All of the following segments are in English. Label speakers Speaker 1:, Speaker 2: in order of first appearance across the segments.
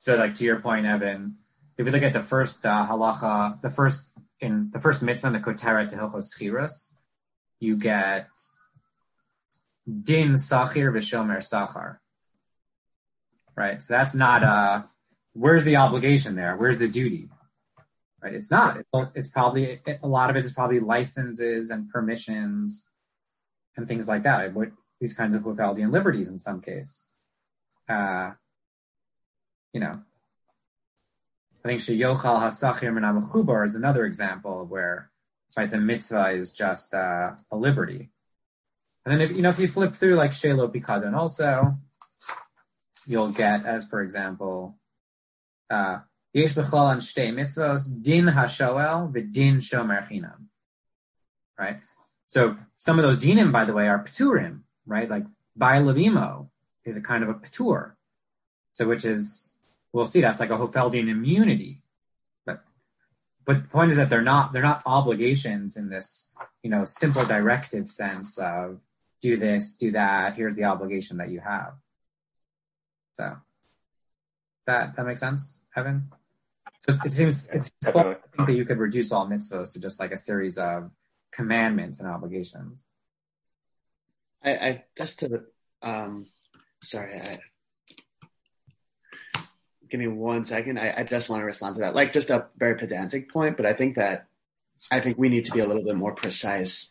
Speaker 1: So, like to your point, Evan, if you look at the first halacha, the first mitzvah in the Koteret to Hilchos Schiras, you get din sachir v'shomer sachar, right? So that's not where's the obligation there? Where's the duty? Right? It's not. It's probably a lot of it is probably licenses and permissions and things like that. These kinds of Hufeldian liberties in some case. I think sheyochal hasachir min hamechubar is another example where, right, the mitzvah is just a liberty. And then if you flip through like shelo pikadon also, you'll get, as for example, yesh b'chol an shtei mitzvos din hashoel v'din shomer chinam. Right. So some of those dinim, by the way, are pturim. Right, like Baal Imo is a kind of a patur. So which is, we'll see, that's like a Hofeldian immunity. But the point is that they're not obligations in this, simple directive sense of do this, do that, here's the obligation that you have. So that makes sense, Evan? So it seems fun to think that you could reduce all mitzvahs to just like a series of commandments and obligations.
Speaker 2: I just to the give me 1 second. I just want to respond to that. Like just a very pedantic point, but I think we need to be a little bit more precise.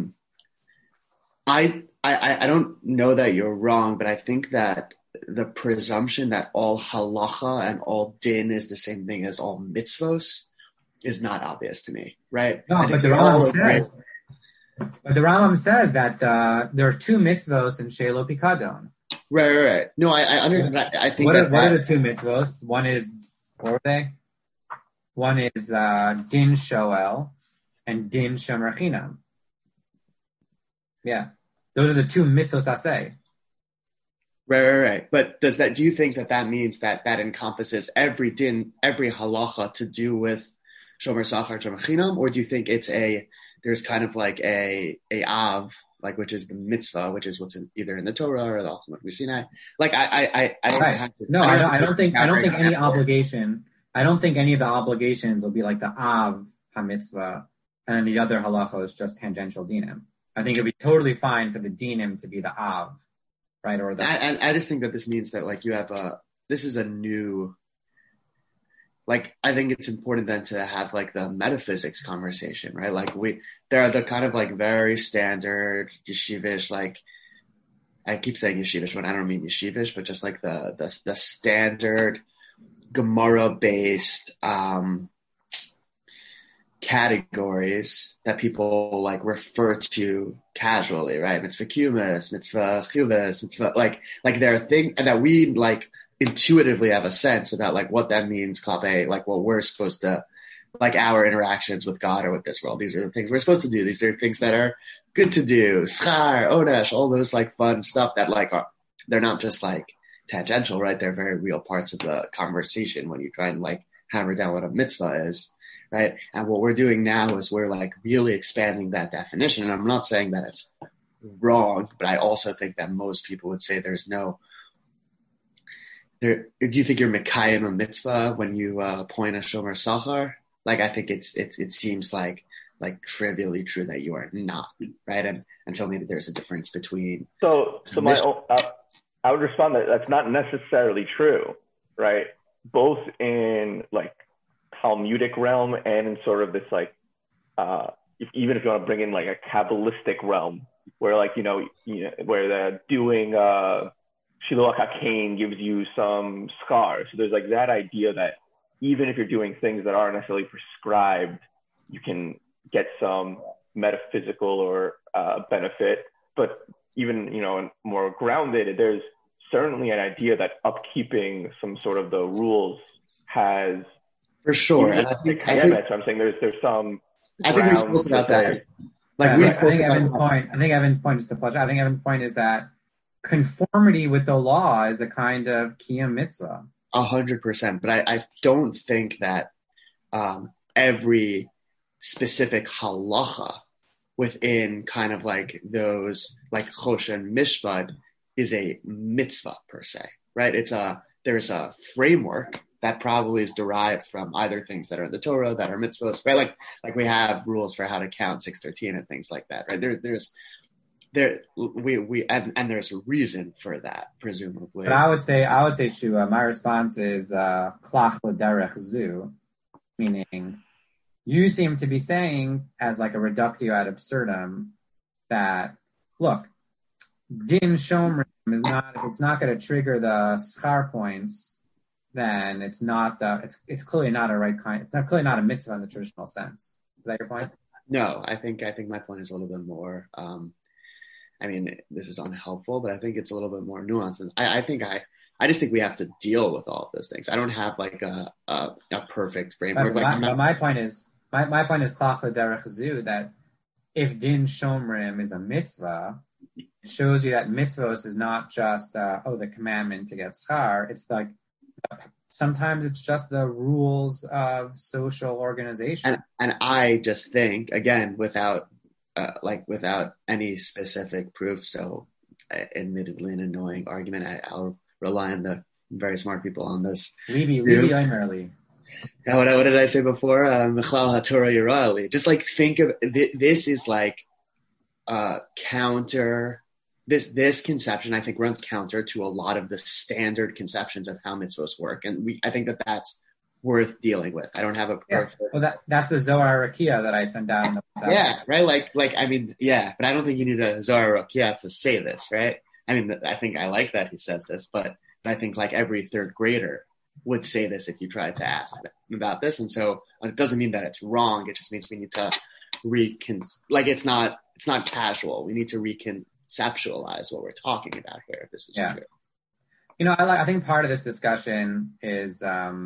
Speaker 2: I don't know that you're wrong, but I think that the presumption that all halacha and all din is the same thing as all mitzvos is not obvious to me, right?
Speaker 1: No, but the Rambam says that there are two mitzvos in Shelo Pikadon.
Speaker 2: Right. No, I understand. I think
Speaker 1: what are the two mitzvos? One is, what were they? One is din shoel and din shomer chinam. Yeah, those are the two mitzvos aseh.
Speaker 2: Right. But do you think that means that encompasses every din, every halacha to do with shomer sachar, shomer chinam, or do you think there's kind of like a av, like which is the mitzvah, which is what's either in the Torah or the Alchemot Sinai. Like I don't
Speaker 1: right.
Speaker 2: have to.
Speaker 1: No, I don't think any obligation. I don't think any of the obligations will be like the av hamitzvah, and then the other halacha is just tangential dinim. I think it'd be totally fine for the dinim to be the av, right? Or
Speaker 2: I just think that this means that like you have this is a new. Like, I think it's important then to have like the metaphysics conversation, right? Like there are the kind of like very standard yeshivish, like I keep saying yeshivish when I don't mean yeshivish, but just like the standard Gemara based categories that people like refer to casually, right? Mitzvah kumas, mitzvah chuvas, mitzvah like there are things that we like intuitively have a sense about like what that means, klape, like what we're supposed to, like our interactions with God or with this world. These are the things we're supposed to do. These are things that are good to do. Schar, onesh, all those like fun stuff that like they're not just like tangential, right? They're very real parts of the conversation when you try and like hammer down what a mitzvah is, right? And what we're doing now is we're like really expanding that definition. And I'm not saying that it's wrong, but I also think that most people would say there's no. Do you think you're Mekayim a mitzvah when you point a shomer sachar? Like I think it seems like trivially true that you are not, right? And tell me that there's a difference between.
Speaker 3: So I would respond that that's not necessarily true, right? Both in like Talmudic realm and in sort of this like even if you want to bring in like a Kabbalistic realm where like where the doing Shiloh HaKain gives you some scars. So there's like that idea that even if you're doing things that aren't necessarily prescribed, you can get some metaphysical or benefit. But even, more grounded, there's certainly an idea that upkeeping some sort of the rules has...
Speaker 2: For sure. And I think
Speaker 3: so I'm saying there's some...
Speaker 2: I think we spoke about that.
Speaker 1: I think Evan's point, just to flush out, I think Evan's point is that conformity with the law is a kind of kiyum mitzvah.
Speaker 2: 100%, but I don't think that every specific halacha within kind of like those like chosh and mishpat is a mitzvah per se, right? there's a framework that probably is derived from either things that are in the Torah, that are mitzvahs, right? Like we have rules for how to count 613 and things like that, right? There's there's a reason for that, presumably.
Speaker 1: But I would say, Shua, my response is klach l'derech zu, meaning you seem to be saying as like a reductio ad absurdum that, look, din shomrim is not, if it's not going to trigger the schar points, then it's clearly not a right kind. It's clearly not a mitzvah in the traditional sense. Is that your point?
Speaker 2: No, I think my point is a little bit more. I mean, this is unhelpful, but I think it's a little bit more nuanced. And I just think we have to deal with all of those things. I don't have like a perfect framework.
Speaker 1: But my point is klach l'derech zu, that if din shomrim is a mitzvah, it shows you that mitzvos is not just the commandment to get schar. It's like sometimes it's just the rules of social organization.
Speaker 2: And I just think, again, without any specific proof, so admittedly an annoying argument, I'll rely on the very smart people on this.
Speaker 1: Libi Omerli.
Speaker 2: What did I say before? Mechlal HaTorah Yirah. Just like think of this is like counter. This conception, I think, runs counter to a lot of the standard conceptions of how mitzvos work, and I think that's worth dealing with. I don't have a perfect.
Speaker 1: Yeah. Well, that's the Zohar Rakia that I sent out.
Speaker 2: Yeah, right. Like I mean, yeah, but I don't think you need a Zohar Rakia to say this, right? I mean, I think I like that he says this, but I think like every third grader would say this if you tried to ask them about this, and so it doesn't mean that it's wrong. It just means we need to it's not casual. We need to reconceptualize what we're talking about here. If this is true.
Speaker 1: You know, I think part of this discussion is.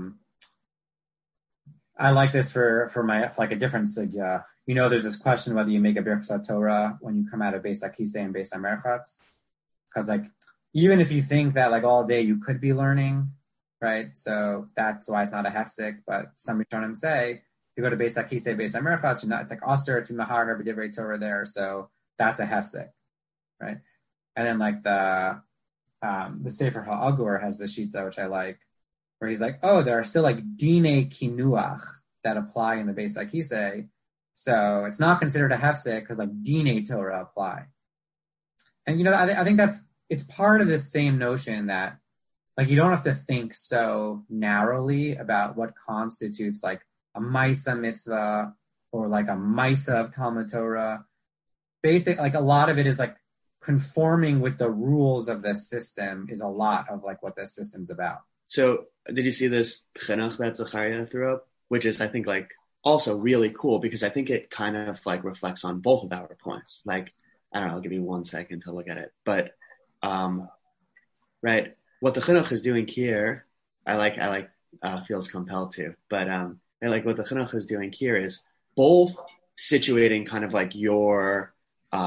Speaker 1: I like this for my like a different sugya. You know, there's this question whether you make a birchas Torah when you come out of Beis Akisei and Beis HaMerchatz, because like even if you think that like all day you could be learning, right? So that's why it's not a hefsek. But some Rishonim say if you go to Beis Akisei, Beis HaMerchatz, you're not. It's like aser to mahar b'divrei Torah there, so that's a hefsek, right? And then like the Sefer HaAgur has the shita which I like, where he's like, oh, there are still like dine kinuach that apply in the Beis Akisei, so it's not considered a hefsek because like dine Torah apply. And you know, I think it's part of this same notion that like you don't have to think so narrowly about what constitutes like a Maisa mitzvah or like a Maisa of Talmud Torah. Like a lot of it is like conforming with the rules of the system is a lot of like what this system's about.
Speaker 2: So did you see this chinuch that Zachariah threw up? Which is, I think, like also really cool because I think it kind of like reflects on both of our points. Like, I don't know, I'll give you 1 second to look at it. But, right, what the chinuch is doing here, I feels compelled to. But like what the chinuch is doing here is both situating kind of like your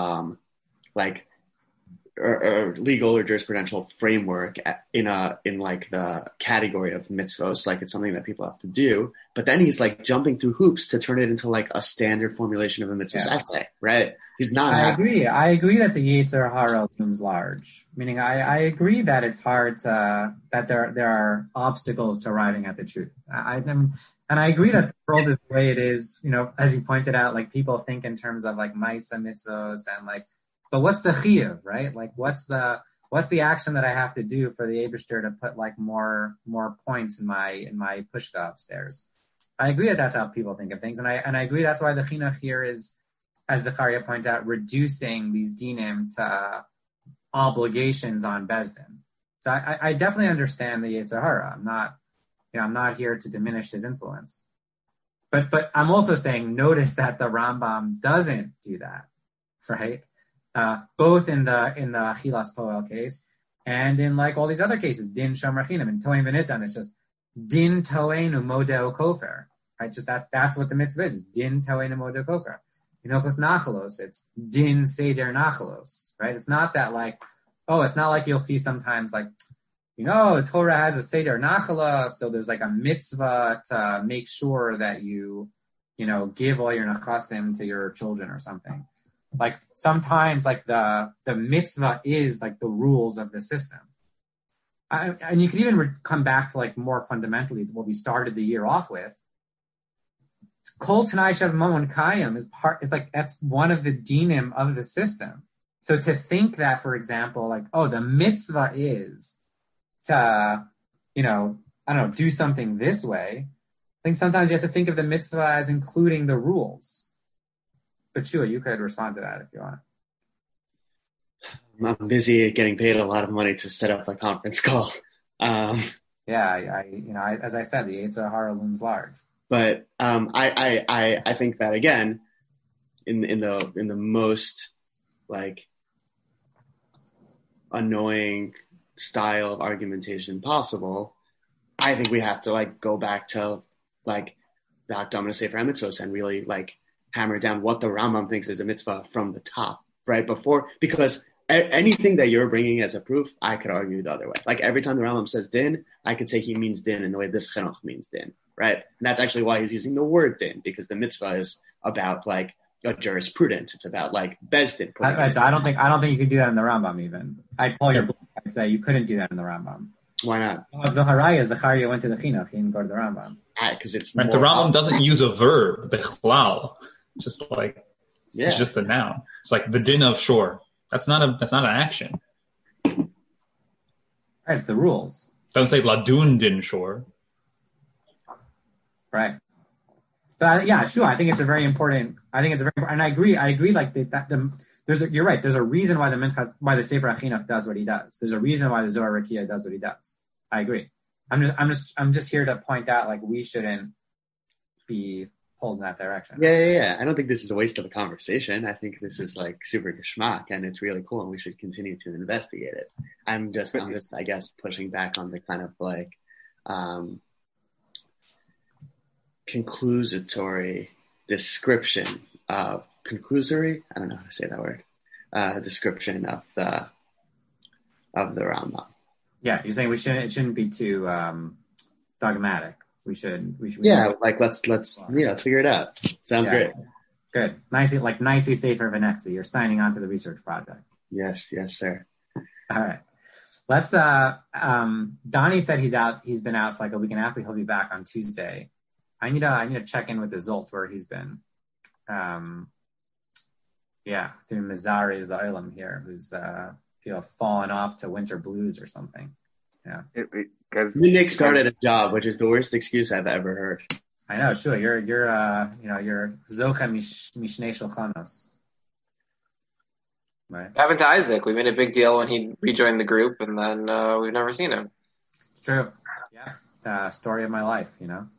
Speaker 2: or legal or jurisprudential framework in like the category of mitzvos, like it's something that people have to do. But then he's like jumping through hoops to turn it into like a standard formulation of a mitzvos essay, right? He's not.
Speaker 1: I agree that the Yetzer Hara looms large. Meaning, I agree that it's hard that there are obstacles to arriving at the truth. And I agree that the world is the way it is. You know, as you pointed out, like people think in terms of like ma'isa mitzvos and like. But what's the chiyuv, right? Like, what's the action that I have to do for the Eibishter to put like more points in my pushka upstairs? I agree that that's how people think of things, and I agree that's why the chinuch here is, as Zachariah points out, reducing these dinim to obligations on Bezdin. So I definitely understand the Yetzer Hara. I'm not here to diminish his influence, but I'm also saying notice that the Rambam doesn't do that, right? Both in the Achilas Poel case and in like all these other cases, Din Shomer Chinam and Toim V'Nitan, it's just Din Toeinu Modeo Kofer, right? Just that's what the mitzvah is, Din Toeinu Modeo Kofer. Hinochos Nachalos, it's Din Seder Nachalos, right? It's not that like, it's not like you'll see sometimes like, the Torah has a Seder Nachala, so there's like a mitzvah to make sure that you give all your nachasim to your children or something. Like sometimes like the mitzvah is like the rules of the system. And you could even come back to like more fundamentally what we started the year off with. Kol Tanai Shav Mamon Kayim is part. It's like that's one of the dinim of the system. So to think that, for example, like the mitzvah is to, I don't know, do something this way. I think sometimes you have to think of the mitzvah as including the rules. But Shua, you could respond to that if you want.
Speaker 2: I'm busy getting paid a lot of money to set up a conference call.
Speaker 1: As I said, the Yetzer Hara looms large.
Speaker 2: But I think that again, in the most like annoying style of argumentation possible, I think we have to like go back to like the Hakdama Sefer HaMitzvos and really like hammer down what the Rambam thinks is a mitzvah from the top, right? Because anything that you're bringing as a proof, I could argue the other way. Like every time the Rambam says din, I could say he means din in the way this chinuch means din, right? And that's actually why he's using the word din, because the mitzvah is about like a jurisprudence. It's about like bezdin.
Speaker 1: Right, so I don't think you could do that in the Rambam even. I'd call your book and say you couldn't do that in the Rambam.
Speaker 2: Why not?
Speaker 1: The Haraya, Zechariah went to the chinuch, he didn't go to the Rambam.
Speaker 2: Because it's
Speaker 4: right. The Rambam doesn't use a verb, bechlal. Just like it's just a noun. It's like the din of shore. That's not an action.
Speaker 1: Right, it's the rules.
Speaker 4: It doesn't say ladun din shore.
Speaker 1: Right. But sure. I think it's a very important. And I agree. Like you're right. There's a reason why the Sefer HaChinuch does what he does. There's a reason why the Zohar Rikiya does what he does. I agree. I'm just here to point out like we shouldn't be pulled in that direction.
Speaker 2: Yeah. I don't think this is a waste of a conversation. I think this is like super geschmack and it's really cool and we should continue to investigate it. I'm just I guess pushing back on the kind of like conclusory description of conclusory. I don't know how to say that word. Description of the Rambam. Yeah,
Speaker 1: you're saying it shouldn't be too dogmatic. We should.
Speaker 2: Yeah, like let's figure it out. Sounds great.
Speaker 1: Good. Nicely Sefer Venexi. You're signing on to the research project.
Speaker 2: Yes, sir.
Speaker 1: All right. Let's. Donnie said he's been out for like a week and a half. He'll be back on Tuesday. I need to check in with the Zolt where he's been. Doing Mizari the Olam here, who's fallen off to winter blues or something. Yeah.
Speaker 2: Nick started a job, which is the worst excuse I've ever heard.
Speaker 1: I know, sure. You're Zocha Mishnei Shulchanos. Right.
Speaker 5: What happened to Isaac? We made a big deal when he rejoined the group, and then we've never seen him.
Speaker 1: It's true. Yeah. Story of my life,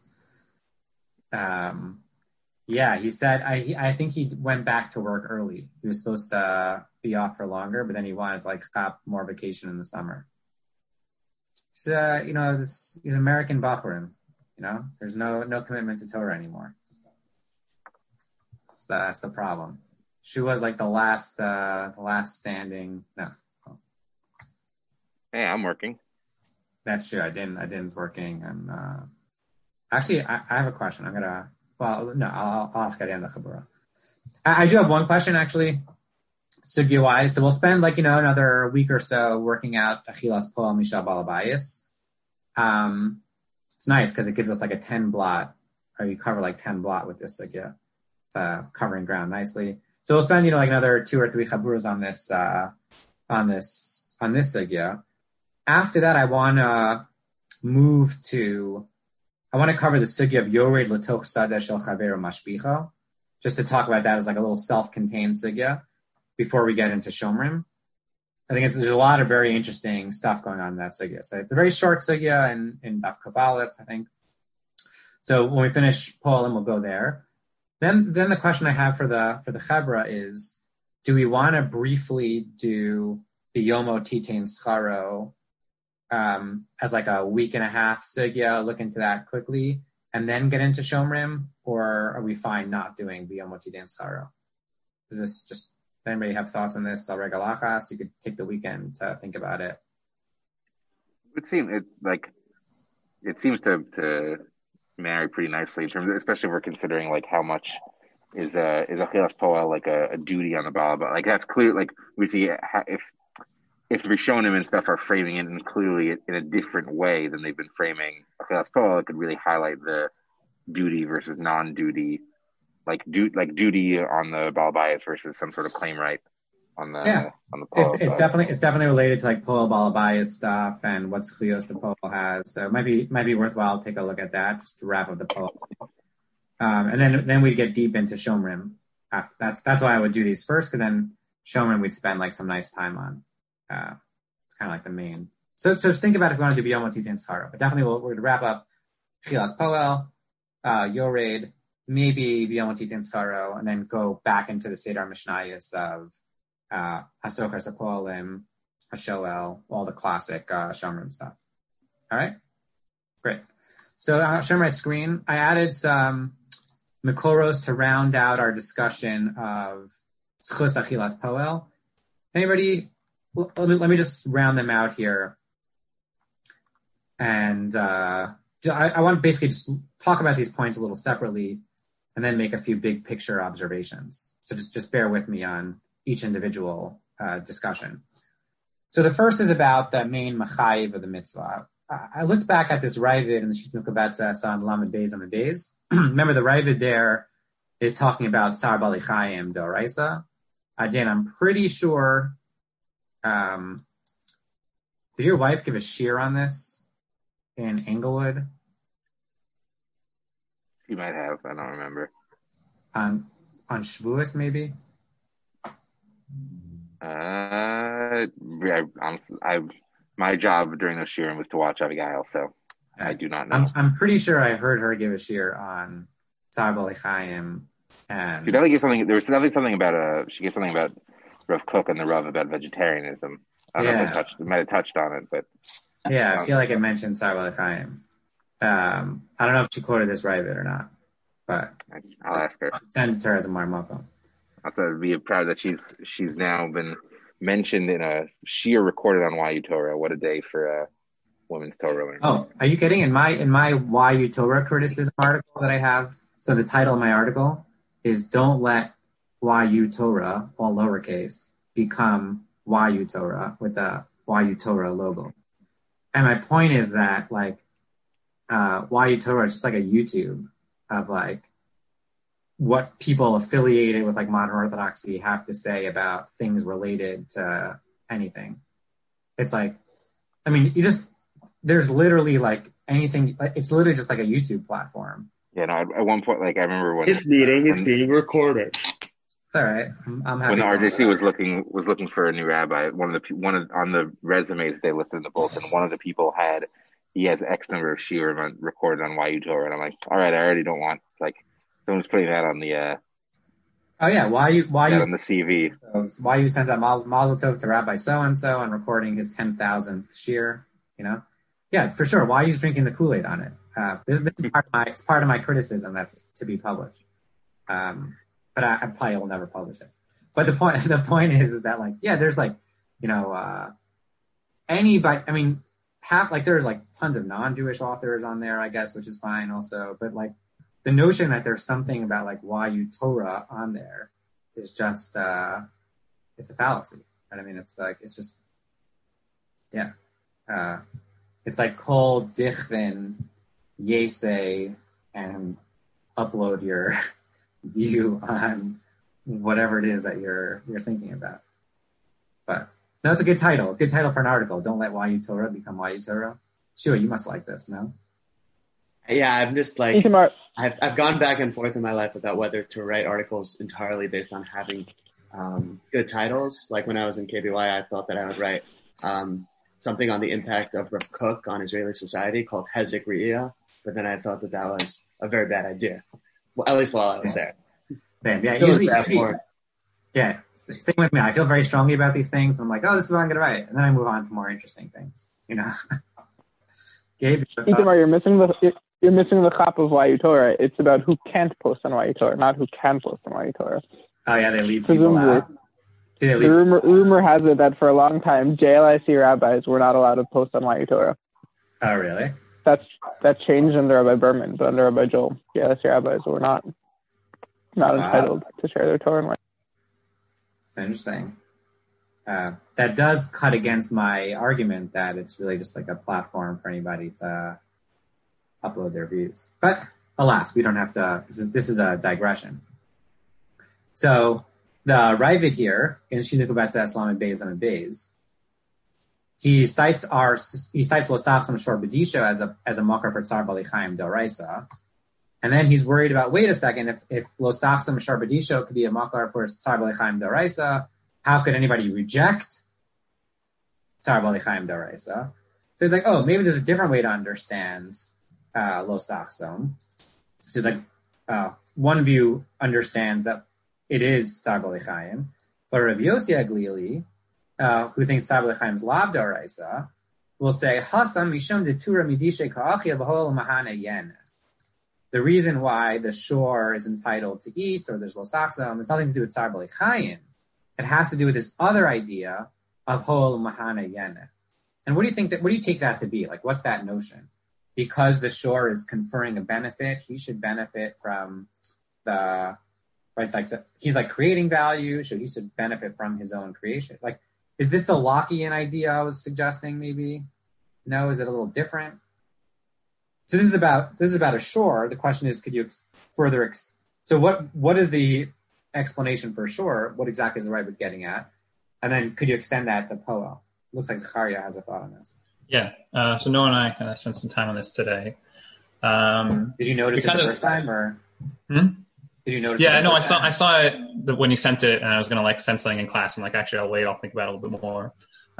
Speaker 1: he said, I think he went back to work early. He was supposed to be off for longer, but then he wanted to have more vacation in the summer. He's American Bachurim, there's no commitment to Torah anymore. That's the problem. She was like the last standing. No.
Speaker 6: Hey, I'm working.
Speaker 1: That's true. I didn't working. And actually, I have a question. I'll ask at the end of the Chabura. I do have one question actually. Sugya-wise, so we'll spend another week or so working out Achilas Poel Misha Balabayis. It's nice because it gives us like a 10 blot, or you cover like 10 blot with this sugya, covering ground nicely. So we'll spend another 2 or 3 chaburas on this sugya. After that, I want to cover the sugya of Yored L'toch Sadeh Shel Chaveru Mashbicho, just to talk about that as like a little self-contained sugya before we get into Shomrim. I think there's a lot of very interesting stuff going on in that sugya. So it's a very short sugya in Daf Kaf Aleph, I think. So when we finish Poelim, we'll go there. Then the question I have for the Chevra is, do we want to briefly do the Yomo Titain Scharo as like a week and a half sugya, look into that quickly, and then get into Shomrim, or are we fine not doing the Yomo Titain Scharo? Is this just... Does anybody have thoughts on this? Al Regalachas, you could take the weekend to think about it.
Speaker 6: It seems to marry pretty nicely in terms of, especially if we're considering like how much is Achilas Poel like a duty on the Baal, but like that's clear. Like we see if the Rishonim and stuff are framing it in clearly in a different way than they've been framing Achilas Poel, it could really highlight the duty versus non-duty, like duty on the Baal Bayis versus some sort of claim right on the Poel.
Speaker 1: It's definitely related to like Poel Baal Bayis stuff and what Chlios the Poel has. So it might be worthwhile to take a look at that just to wrap up the Poel. And then we'd get deep into Shomrim. That's why I would do these first, because then Shomrim we'd spend like some nice time on. It's kind of like the main. So just think about if we want to do Biyom Tita and Scharo. But definitely we're going to wrap up Chilas Poel, Yored, maybe Biyom Tita and Scharo, and then go back into the Seder Mishnayos of Hasocher Sapolim, Hashoel, all the classic Shomrim stuff. All right? Great. So I'll share my screen. I added some Mikoros to round out our discussion of Zchus Achilas Poel. Anybody? Let me just round them out here. And I want to basically just talk about these points a little separately and then make a few big picture observations. So just bear with me on each individual discussion. So the first is about the main machayiv of the mitzvah. I looked back at this Ravid in the Shitnut Kabatza on Lamed Beis Amud Beis. Remember, the Ravid there is talking about Sar Bali Chaim Doraisa. Dan, I'm pretty sure. Did your wife give a shear on this in Englewood?
Speaker 6: She might have. I don't remember.
Speaker 1: On Shavuos, maybe.
Speaker 6: My job during those shearing was to watch Abigail, so I do not know.
Speaker 1: I'm pretty sure I heard her give a shear on Tzar Bali Chaim. And
Speaker 6: she definitely gave something. There was definitely something about she gave something about Rav Kook and the Rav about vegetarianism. I don't know if it might have touched on it, but
Speaker 1: I feel like it mentioned Tzar Bali Chaim. I don't know if she quoted this right or not, but
Speaker 6: I'll ask her.
Speaker 1: Send it to her as a marmoko.
Speaker 6: Also, be proud that she's now been mentioned in a shear recorded on YU Torah. What a day for women's Torah learning.
Speaker 1: Oh, are you kidding? In my YU Torah criticism article that I have, so the title of my article is "Don't Let YU Torah, all lowercase, become YU Torah" with the YU Torah logo. And my point is that like YU Torah is just like a YouTube of like what people affiliated with like modern Orthodoxy have to say about things related to anything. It's like, I mean, there's literally like anything. It's literally just like a YouTube platform.
Speaker 6: Yeah, no. At one point, like I remember when
Speaker 2: this meeting is being recorded.
Speaker 1: It's all right. I'm happy.
Speaker 6: When the RJC was looking for a new rabbi, on the resumes they listed in the bulletin, one of the people he has X number of shiurim recorded on YU Torah, and I'm like, all right, I already don't want like someone's putting that on the.
Speaker 1: YU
Speaker 6: on the CV.
Speaker 1: YU sends out Mazel Tov to Rabbi so and so and recording his 10,000th shiur. You know, yeah, for sure. YU's drinking the Kool-Aid on it. This is part of my criticism that's to be published. But I probably will never publish it. But the point is that like, yeah, there's like, anybody, I mean, there's like tons of non-Jewish authors on there, I guess, which is fine also. But like the notion that there's something about like YU Torah on there is just, it's a fallacy. Right? I mean, it's like, it's just, yeah. It's like Kol Dichvin Yesei and upload your view on whatever it is that you're thinking about. But no, it's a good title. Good title for an article. Don't let YU Torah become YU Torah. Sure, you must like this, no?
Speaker 2: Yeah, I'm just like I've gone back and forth in my life about whether to write articles entirely based on having good titles. Like when I was in KBY, I thought that I would write something on the impact of Rav Kook on Israeli society called Hezek Re'iyah, but then I thought that was a very bad idea. Well, at least while I was there.
Speaker 1: Same. Yeah, usually, yeah, same with me. I feel very strongly about these things. I'm like, oh, this is what I'm going to write. And then I move on to more interesting things, Gabe?
Speaker 7: Itamar, you're missing the chap of YU Torah. It's about who can't post on YU Torah, not who can post on YU Torah.
Speaker 1: Oh, yeah, they leave people out.
Speaker 7: The rumor has it that for a long time, JLIC rabbis were not allowed to post on YU Torah.
Speaker 1: Oh, really?
Speaker 7: That changed under Rabbi Berman, but under Rabbi Joel, JLIC rabbis were not entitled to share their Torah.
Speaker 1: It's interesting. that does cut against my argument that it's really just like a platform for anybody to upload their views. But alas, we don't have to. This is a digression. So the Ravid here in Shinuku Betzes Lamed Beis Lamed Beis, he cites Losachsim Shor B'disho as a makar for Tsar Bali Chaim D'Oraisa, and then he's worried about, wait a second, if Losachsim Shor B'disho could be a makar for Tsar Bali Chaim D'Oraisa, how could anybody reject Tsar Bali Chaim D'Oraisa? So he's like, oh, maybe there's a different way to understand Losachsim. So he's like, one view understands that it is Tsar Bali Chaim, but Rabbi Yossi Aglili, who thinks Tsar Bali Chaim is Lav D'Oraisa, will say, Hasam Mishum Detura Midishe Ka'achia B'hol Mahana Yen. The reason why the shore is entitled to eat, or there's Losachsim, has nothing to do with Tsar Bali Chaim. It has to do with this other idea of Hol Mahana Yen. And what do you take that to be? Like, what's that notion? Because the shore is conferring a benefit, he should benefit from he's like creating value, so he should benefit from his own creation. Like, is this the Lockean idea I was suggesting? Maybe no. Is it a little different? So this is about a shore. The question is, could you so what is the explanation for shore? What exactly is the Ravid getting at? And then could you extend that to Poel? Looks like Zachariah has a thought on this.
Speaker 4: Yeah. So Noah and I kind of spent some time on this today.
Speaker 1: Did you notice it the first time, or? Did you notice?
Speaker 4: Yeah, no, I saw it when you sent it, and I was gonna send something in class. I'm like, actually, I'll wait. I'll think about it a little bit more.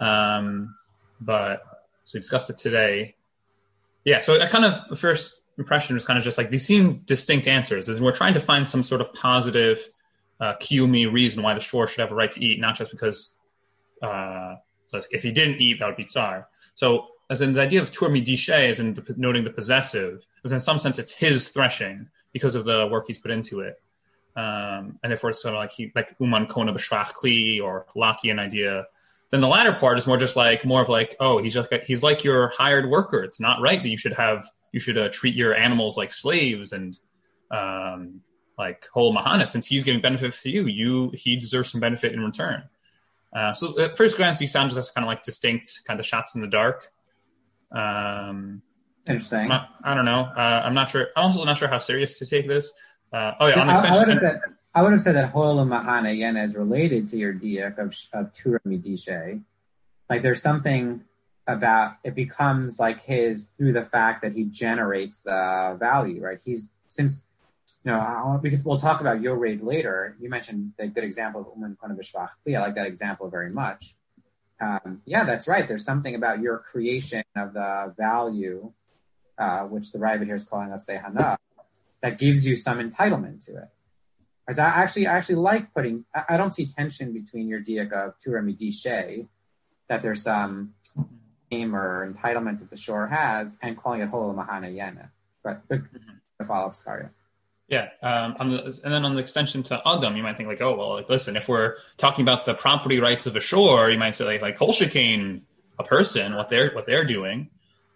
Speaker 4: But so we discussed it today. Yeah. So the first impression was kind of just like these seem distinct answers, and we're trying to find some sort of positive kiyumi reason why the shore should have a right to eat, not just because if he didn't eat, that would be tsar. So as in the idea of tur midishe, as in noting the possessive, as in some sense it's his threshing because of the work he's put into it. And therefore it's sort of like uman kona b'shvach kli or Lockean idea. Then the latter part is more of oh, he's like your hired worker. It's not right that you should treat your animals like slaves and like whole mahana, since he's giving benefit for you, he deserves some benefit in return. So at first glance, these sound just kind of like distinct kind of shots in the dark.
Speaker 1: Interesting.
Speaker 4: I don't know. I'm not sure. I'm also not sure how serious to take this.
Speaker 1: I would have said that Hol Mahana Yena is related to your diak of Tura Midishe. Like there's something about it becomes like his through the fact that he generates the value, right? We'll talk about Yored later. You mentioned the good example of Uman Kona B'Shvach Kli. I like that example very much. Yeah, that's right. There's something about your creation of the value, which the Ravid here is calling, let's say, Hana, that gives you some entitlement to it. Right? I actually like I don't see tension between your diak of Tura Midishe, that there's some aim or entitlement that the shore has, and calling it Hol Mahana Yena. But the follow-up, Zakaria.
Speaker 4: Yeah, and then on the extension to Adam, you might think listen, if we're talking about the property rights of a shore, you might say like Kol Shekain, a person, what they're doing.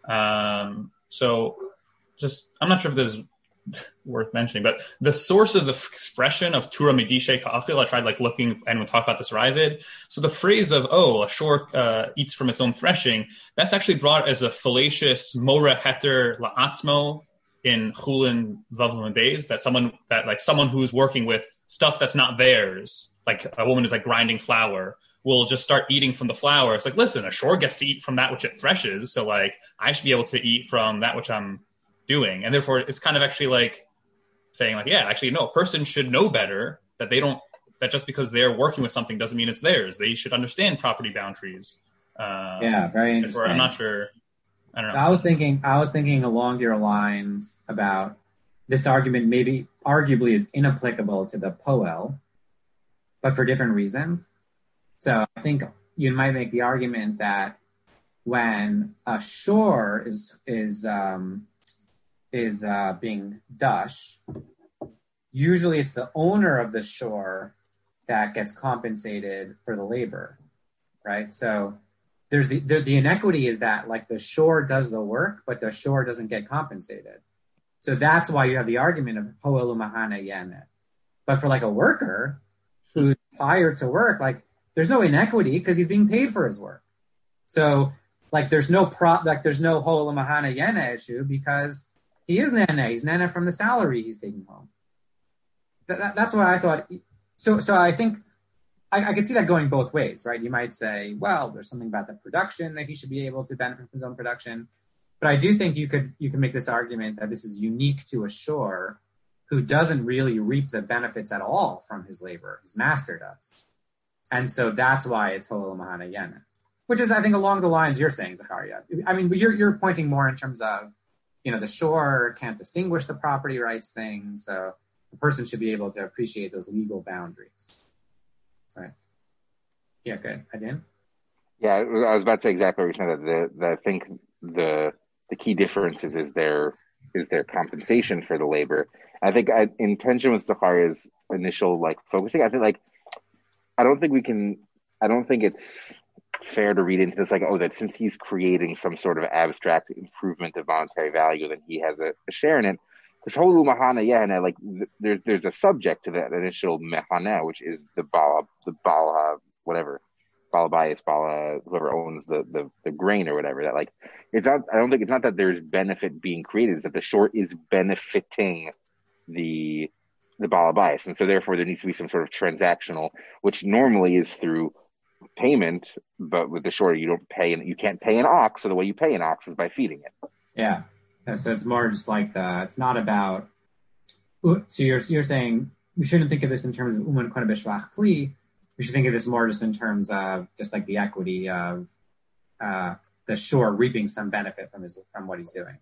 Speaker 4: So just, I'm not sure if this is worth mentioning, but the source of the expression of Tura Midishe Ka'achil, I tried looking, and we'll talk about this Ravid. So the phrase of, a shore eats from its own threshing, that's actually brought as a fallacious Mora Heter La'atzmo in Chulin Vav Lamed Beis, that someone who's working with stuff that's not theirs, like a woman who's grinding flour, will just start eating from the flour. It's like, listen, a shore gets to eat from that which it threshes, so I should be able to eat from that which I'm doing. And therefore it's kind of actually saying a person should know better, that just because they're working with something doesn't mean it's theirs. They should understand property boundaries.
Speaker 1: Very interesting.
Speaker 4: I'm not sure. I don't know.
Speaker 1: So I was thinking along your lines about this argument maybe arguably is inapplicable to the Poel, but for different reasons. So I think you might make the argument that when a shore is being dush, usually it's the owner of the shore that gets compensated for the labor, right? So there's the inequity is that the shore does the work, but the shore doesn't get compensated. So that's why you have the argument of Poelu Mahana Yenet. But for a worker who's hired to work, there's no inequity because he's being paid for his work. So like there's no whole mahana yena issue because he is nene. He's nene from the salary he's taking home. That's why I thought. So I think I could see that going both ways, right? You might say, well, there's something about the production that he should be able to benefit from his own production. But I do think you could make this argument that this is unique to a shore who doesn't really reap the benefits at all from his labor. His master does. And so that's why it's Hol Mahana Yena, which is, I think, along the lines you're saying, Zachariah. I mean, but you're pointing more in terms of, the shore can't distinguish the property rights thing. So the person should be able to appreciate those legal boundaries. Right. Yeah, good. Adin?
Speaker 6: Yeah, I was about to say exactly what you're saying. That I think the key difference is their compensation for the labor. I think in tension with Zachariah's initial focusing, I don't think it's fair to read into this that since he's creating some sort of abstract improvement of monetary value, then he has a share in it. This whole mahana yehana, there's a subject to that initial mehana, which is the bala whatever. Bala bias, whoever owns the grain or whatever. That it's not. I don't think it's not that there's benefit being created. It's that the shore is benefiting the bala bias, and so therefore there needs to be some sort of transactional, which normally is through payment. But with the shore, you don't pay, and you can't pay an ox. So the way you pay an ox is by feeding it.
Speaker 1: Yeah. So it's more just it's not about. So you're saying we shouldn't think of this in terms of uman kona b'shvach kli. We should think of this more just in terms of just the equity of the shore reaping some benefit from what he's doing.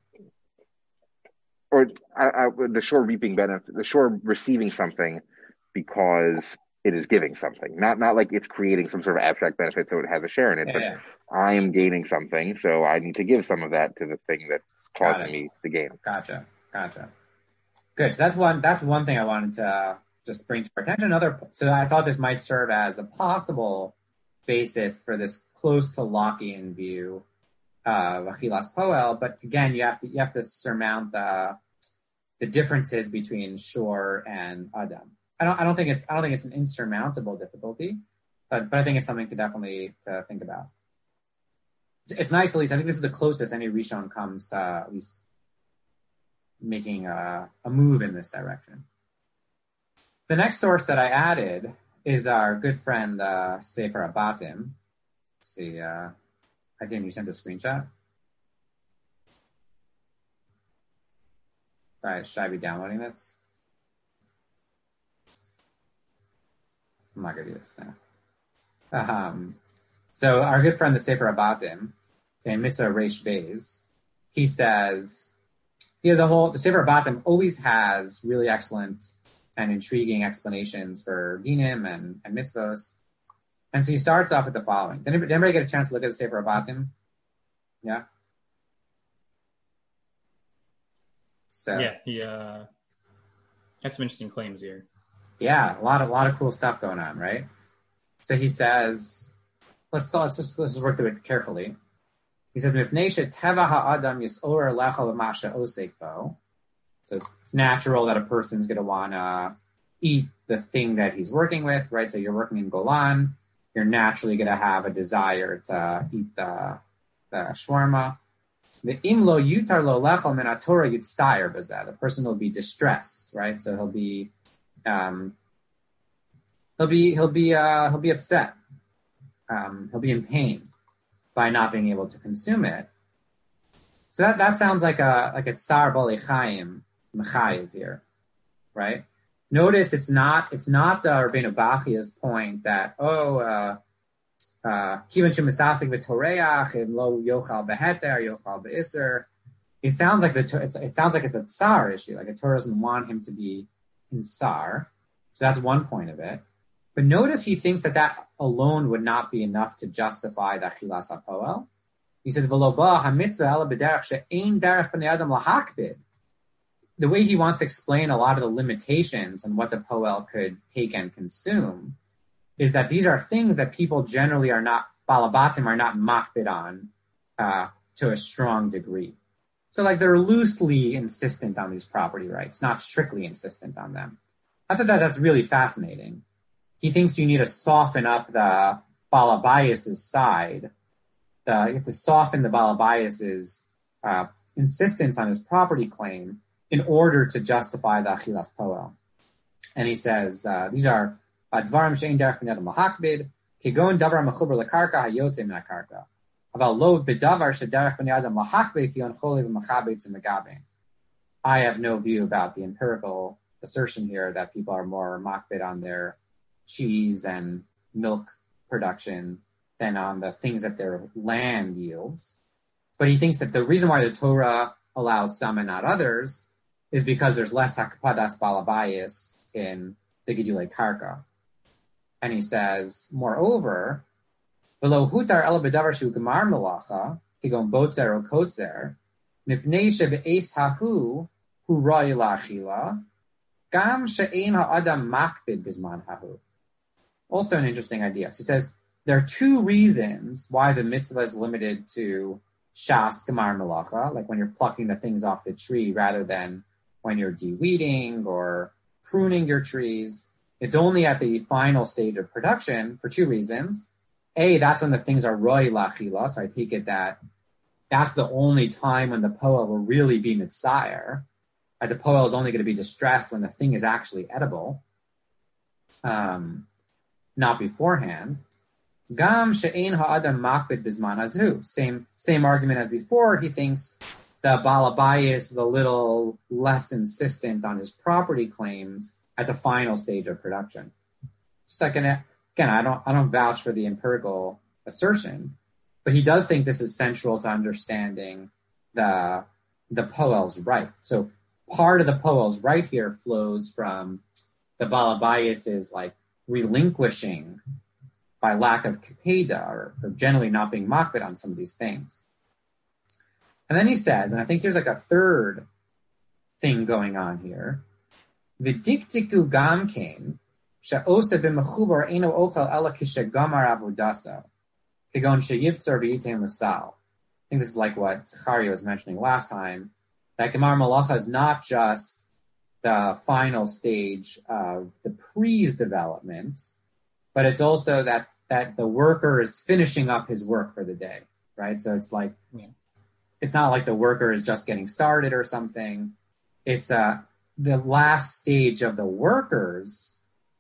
Speaker 6: Or the shore reaping benefit, the shore receiving something because it is giving something, not like it's creating some sort of abstract benefit so it has a share in it, but I am gaining something, so I need to give some of that to the thing that's causing me to gain.
Speaker 1: Gotcha. Good. So that's one thing I wanted to just bring to our attention. So I thought this might serve as a possible basis for this close to Lockean view of Achilas Poel, but again, you have to surmount the differences between shore and Adam. I don't think it's an insurmountable difficulty, but I think it's something to definitely to think about. It's nice, at least. I think this is the closest any Rishon comes to at least making a move in this direction. The next source that I added is our good friend Sefer Abatim. Let's see, again, you sent a screenshot. All right, should I be downloading this? I'm not going to do this now. So our good friend, the Sefer Abatim, in Mitzvah Reish Beis, he says, the Sefer Abatim always has really excellent and intriguing explanations for dinim and mitzvos. And so he starts off with the following. Did anybody get a chance to look at the Sefer Abatim? Yeah? So,
Speaker 4: yeah, he had some interesting claims here.
Speaker 1: Yeah, a lot of cool stuff going on, right? So he says, let's just work through it carefully. He says, "Mipnei teva ha'adam yisor lechal b'masha osek bo." So it's natural that a person's going to want to eat the thing that he's working with, right? So you're working in Golan, you're naturally going to have a desire to eat the shawarma. The imlo yutar lo lechal min haTorah yitztayer b'zeh. The person will be distressed, right? So he'll be upset. He'll be in pain by not being able to consume it. So that sounds like a tsar balei chaim mechayev here, right? Notice it's not the Rabbeinu Bachia's point that kivan shemisasik v'toreach and lo yochal beheter yochal beiser. It sounds like it's a tsar issue. Like the Torah doesn't want him to be in tsar. So that's one point of it. But notice he thinks that alone would not be enough to justify the Achilas HaPoel. He says, "V'lo ba hamitzvah ela b'derech she'ein derech b'nei adam lahakbid." The way he wants to explain a lot of the limitations on what the Poel could take and consume is that these are things that people generally are not, balabatim are not makbid on to a strong degree. So they're loosely insistent on these property rights, not strictly insistent on them. I thought that's really fascinating. he thinks you need to soften up the Balabayas's side. You have to soften the Balabayas's insistence on his property claim in order to justify the Achilas Poel. And he says, these are Dvarim she'ein derech b'nei adam lahakbid, kegon davar mechuber lekarka hayotze min hakarka. Aval lo b'davar she'derech b'nei adam lahakbid ki on cholev v'machabed tzemagabe. I have no view about the empirical assertion here that people are more makbid on their cheese and milk production than on the things that their land yields. But he thinks that the reason why the Torah allows some and not others is because there's less hakpadas balabayis in the Gidulei Karka. And he says, moreover, below hutar ela bedavar shu gemar melacha, kigon botzer o kotzer, mipnei shebe'es hahu hu roi la'achila, gam she'ein ha'adam makbid bizman hahu. Also an interesting idea. So he says, there are two reasons why the mitzvah is limited to shas gemar melacha, like when you're plucking the things off the tree rather than when you're de-weeding or pruning your trees. It's only at the final stage of production for two reasons. A, that's when the things are roi lachila, so I take it that that's the only time when the poel will really be mitzayer. The poel is only going to be distressed when the thing is actually edible, not beforehand. Gam she'ein ha'adam makbid bizman hazhu. Same argument as before. He thinks the Balabayas is a little less insistent on his property claims at the final stage of production. Just like again, I don't vouch for the empirical assertion, but he does think this is central to understanding the poel's right. So part of the poel's right here flows from the Balabayas' like relinquishing by lack of kapeda or generally not being makbid on some of these things. And then he says, and I think here's like a third thing going on here. V'diktiku gamkein she'osa b'mechubar eino ochel ela kishegamar avodasa kegon sheyivtzar v'yitain l'sal. I think this is like what Zachariah was mentioning last time, that Gemar Malacha is not just the final stage of the pre's development, but it's also that the worker is finishing up his work for the day, right? So it's like, it's not like the worker is just getting started or something. It's the last stage of the worker's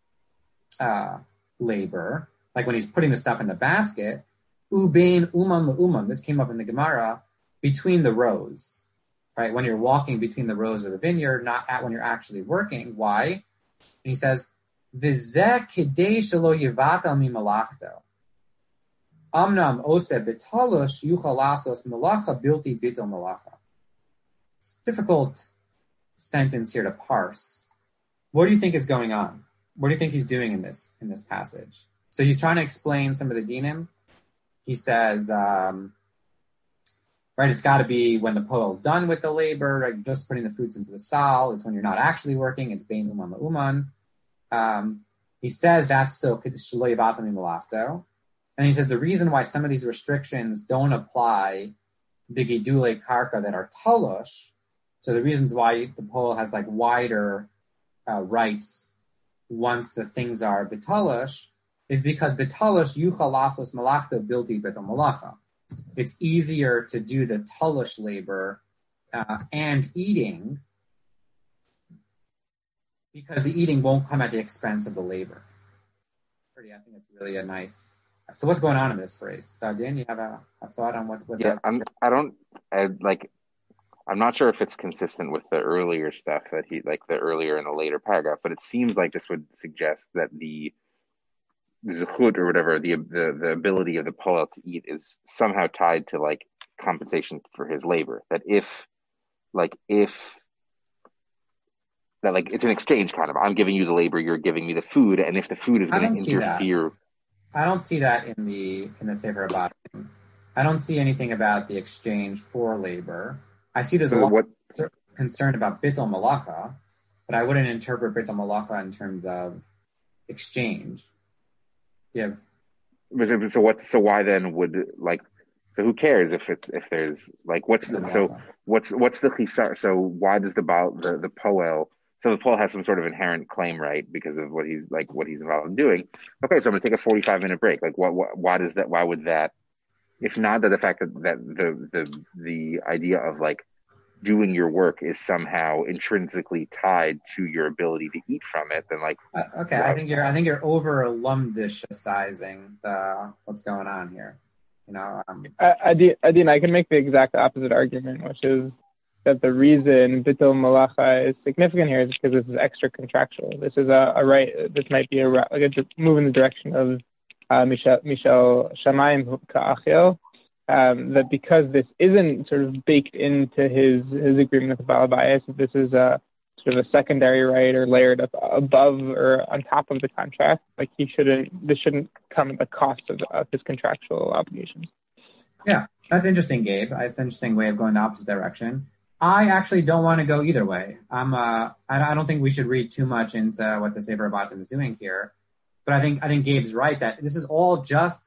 Speaker 1: labor, like when he's putting the stuff in the basket, ubein uman le'uman. This came up in the Gemara, between the rows, right? When you're walking between the rows of the vineyard, not when you're actually working. Why? And he says, v'zeh kidei shelo yivatal mi malachto. Amnam ose betalosh yuchal lasos malacha bilti bitul malacha. Difficult sentence here to parse. What do you think is going on? What do you think he's doing in this passage? So he's trying to explain some of the dinim. He says, right, it's got to be when the poel's done with the labor, right? Just putting the fruits into the sal. It's when you're not actually working. It's bein uman la'uman. He says that's so shelo yivatal mi malachto. And he says the reason why some of these restrictions don't apply b'gidulei karka that are talosh, so the reasons why the poel has like wider rights once the things are betalosh is because betalosh yuchal lasos malachta bilti beto malacha. It's easier to do the talosh labor and eating because the eating won't come at the expense of the labor. I think it's really a nice. So what's going on in this phrase? So Dan, you have a thought on what?
Speaker 6: Yeah, I'm not sure if it's consistent with the earlier stuff that he like the earlier and the later paragraph, but it seems like this would suggest that the zuchut or whatever the ability of the poel to eat is somehow tied to like compensation for his labor. That if it's an exchange kind of. I'm giving you the labor, you're giving me the food, and if the food is going to interfere.
Speaker 1: I don't see that in the Sefer Habat. I don't see anything about the exchange for labor. I see there's a lot of concern about bitul malacha, but I wouldn't interpret bitul malacha in terms of exchange. Yeah.
Speaker 6: So why then would like? So who cares if there's like what's the chisar? So why does the poel? So Paul has some sort of inherent claim right because of what he's involved in doing. Okay, so I'm going to take a 45-minute break. Like, why does that? Why would that? If not that the fact that the idea of like doing your work is somehow intrinsically tied to your ability to eat from it, then like
Speaker 1: okay, I think you're over lumdishizing what's going on here.
Speaker 7: Adin, I can make the exact opposite argument, which is that the reason bitul malacha is significant here is because this is extra contractual. This is a right. This might be a move in the direction of Michel Shamayim Ka'achil. That because this isn't sort of baked into his agreement with the Baal Bayis, this is a sort of a secondary right or layered up above or on top of the contract. Like this shouldn't come at the cost of his contractual obligations.
Speaker 1: Yeah, that's interesting, Gabe. It's an interesting way of going the opposite direction. I actually don't want to go either way. I don't think we should read too much into what the Sefer Batim is doing here, but I think Gabe's right that this is all just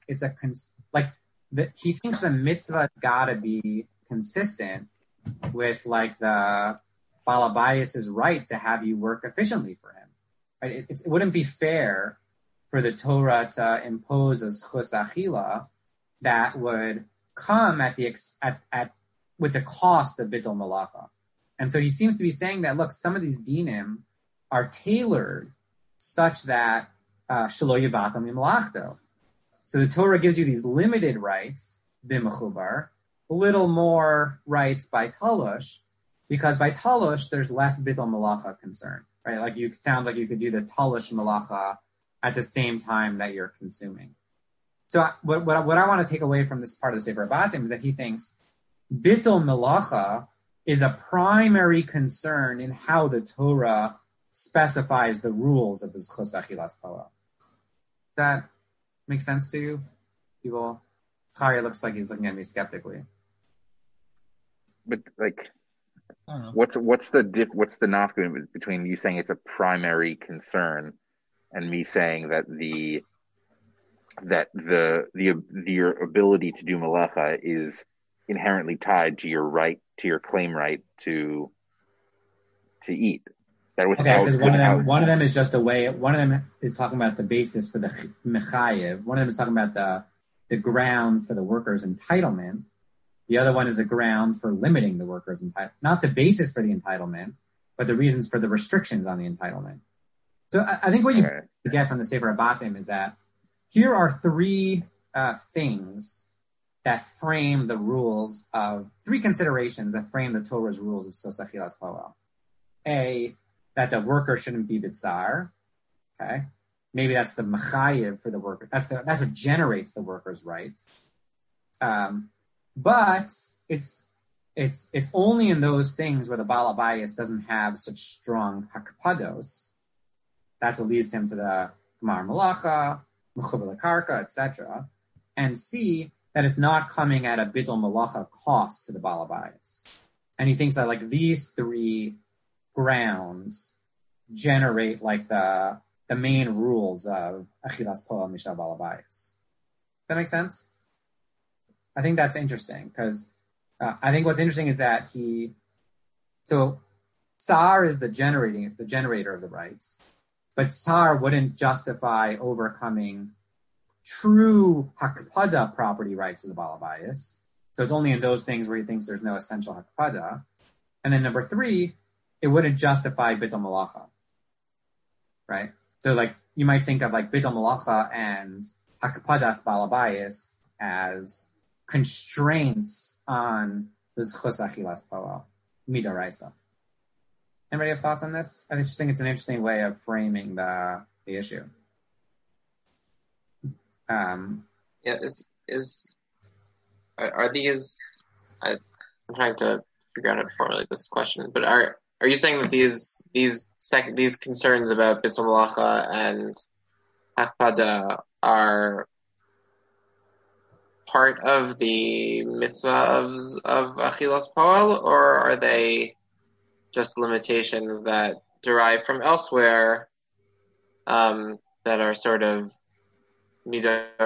Speaker 1: he thinks the mitzvah's got to be consistent with like the Baal Bayis' right to have you work efficiently for him. Right? It wouldn't be fair for the Torah to impose a zchus achila that would come with the cost of bitul malacha. And so he seems to be saying that, look, some of these dinim are tailored such that shelo yivatam imlachto. So the Torah gives you these limited rights, b'mechubar, a little more rights by talush, because by talush there's less bitul malacha concern, right? Like it sounds like you could do the talush malacha at the same time that you're consuming. So what I want to take away from this part of the Sefer Batim is that he thinks bitul malacha is a primary concern in how the Torah specifies the rules of the zchus achilas poel. That makes sense to you? People, Zachariah looks like he's looking at me skeptically.
Speaker 6: But like, what's the nafka between you saying it's a primary concern and me saying that your ability to do malacha is inherently tied to your claim right to eat? That
Speaker 1: because one of them is just a way. One of them is talking about the basis for the mechayev. One of them is talking about the ground for the worker's entitlement. The other one is a ground for limiting the worker's entitlement, not the basis for the entitlement, but the reasons for the restrictions on the entitlement. So I think what you get from the Sefer Batim is that here are three things that frame the rules of three considerations that frame the Torah's rules of zchus achilas poel. A, that the worker shouldn't be bitzar. Okay, maybe that's the mechayev for the worker. That's what generates the worker's rights. But it's only in those things where the Baal Bayis doesn't have such strong hakpados. That's what leads him to the Gemar Malacha, Mechubar Lekarka, etc. And C, that it's not coming at a bitul malacha cost to the Baal Bayis. And he thinks that like these three grounds generate like the main rules of achilas poel mishal Baal Bayis. Does that make sense? I think that's interesting because I think what's interesting is that Tsar is the generator of the rights, but Tsar wouldn't justify overcoming true hakpada property rights of the Baal Bayis. So it's only in those things where he thinks there's no essential hakpada. And then number three, it wouldn't justify bitul malacha, right? So like you might think of like bitul malacha and hakpadas Baal Bayis as constraints on the zchus achilas poel midaraisa. Anybody have thoughts on this? I just think it's an interesting way of framing the issue.
Speaker 5: Are these? I'm trying to figure out how to formulate this question, but are you saying that these concerns about bitul malacha and hakpada are part of the mitzvah of achilas poel, or are they just limitations that derive from elsewhere that are sort of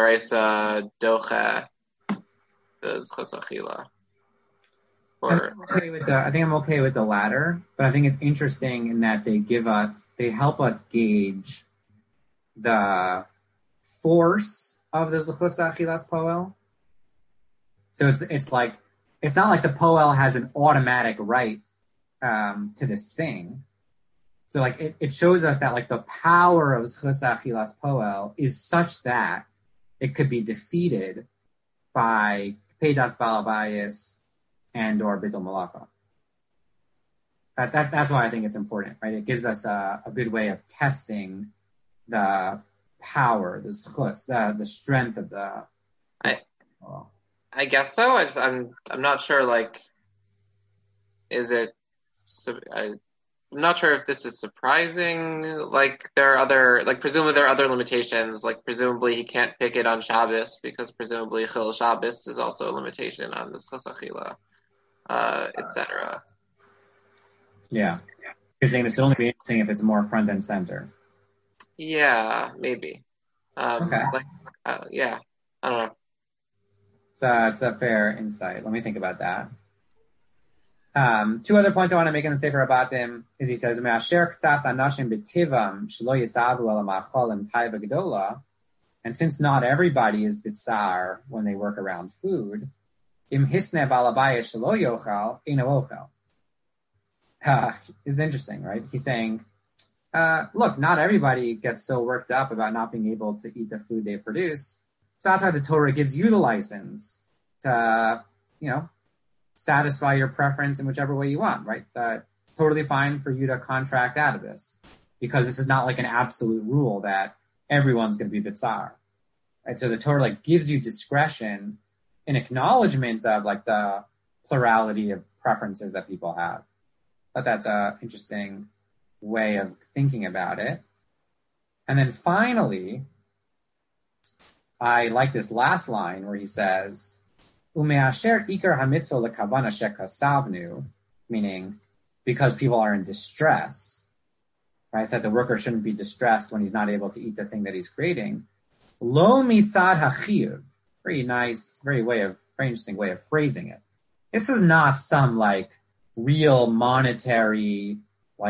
Speaker 5: midaraisa docha the zchus achila? Or
Speaker 1: okay with the latter, but I think it's interesting in that they help us gauge the force of the Zechus Achilas Poel. So it's not like the Poel has an automatic right to this thing. So like it shows us that like the power of Zechus Achilas Poel is such that it could be defeated by Peidas Balabayas and or Bitul Malacha. That's why I think it's important, right? It gives us a good way of testing the power, the zechus, the strength of the.
Speaker 5: I guess so. I'm not sure. Like, is it? I'm not sure if this is surprising. Like, there are other, like, presumably there are other limitations. Like, presumably he can't pick it on Shabbos because presumably Chil Shabbos is also a limitation on this Zechus Achila, etc.
Speaker 1: Yeah, you're saying this would only be interesting if it's more front and center.
Speaker 5: Yeah, maybe.
Speaker 1: Okay.
Speaker 5: Yeah, I don't know.
Speaker 1: So it's a fair insight. Let me think about that. Two other points I want to make in the Sefer Abatim is he says, and since not everybody is bitzar when they work around food, it's interesting, right? He's saying, look, not everybody gets so worked up about not being able to eat the food they produce. So that's why the Torah gives you the license to, satisfy your preference in whichever way you want, right? Totally fine for you to contract out of this because this is not like an absolute rule that everyone's going to be bitzar, right? So the Torah gives you discretion in acknowledgement of the plurality of preferences that people have. But that's an interesting way of thinking about it. And then finally, I like this last line where he says, Umeasher ikar hamitzvah lekavana shekasavnu, meaning because people are in distress, right? I said the worker shouldn't be distressed when he's not able to eat the thing that he's creating. Lo mitzad hachiv, very nice, very interesting way of phrasing it. This is not some real monetary,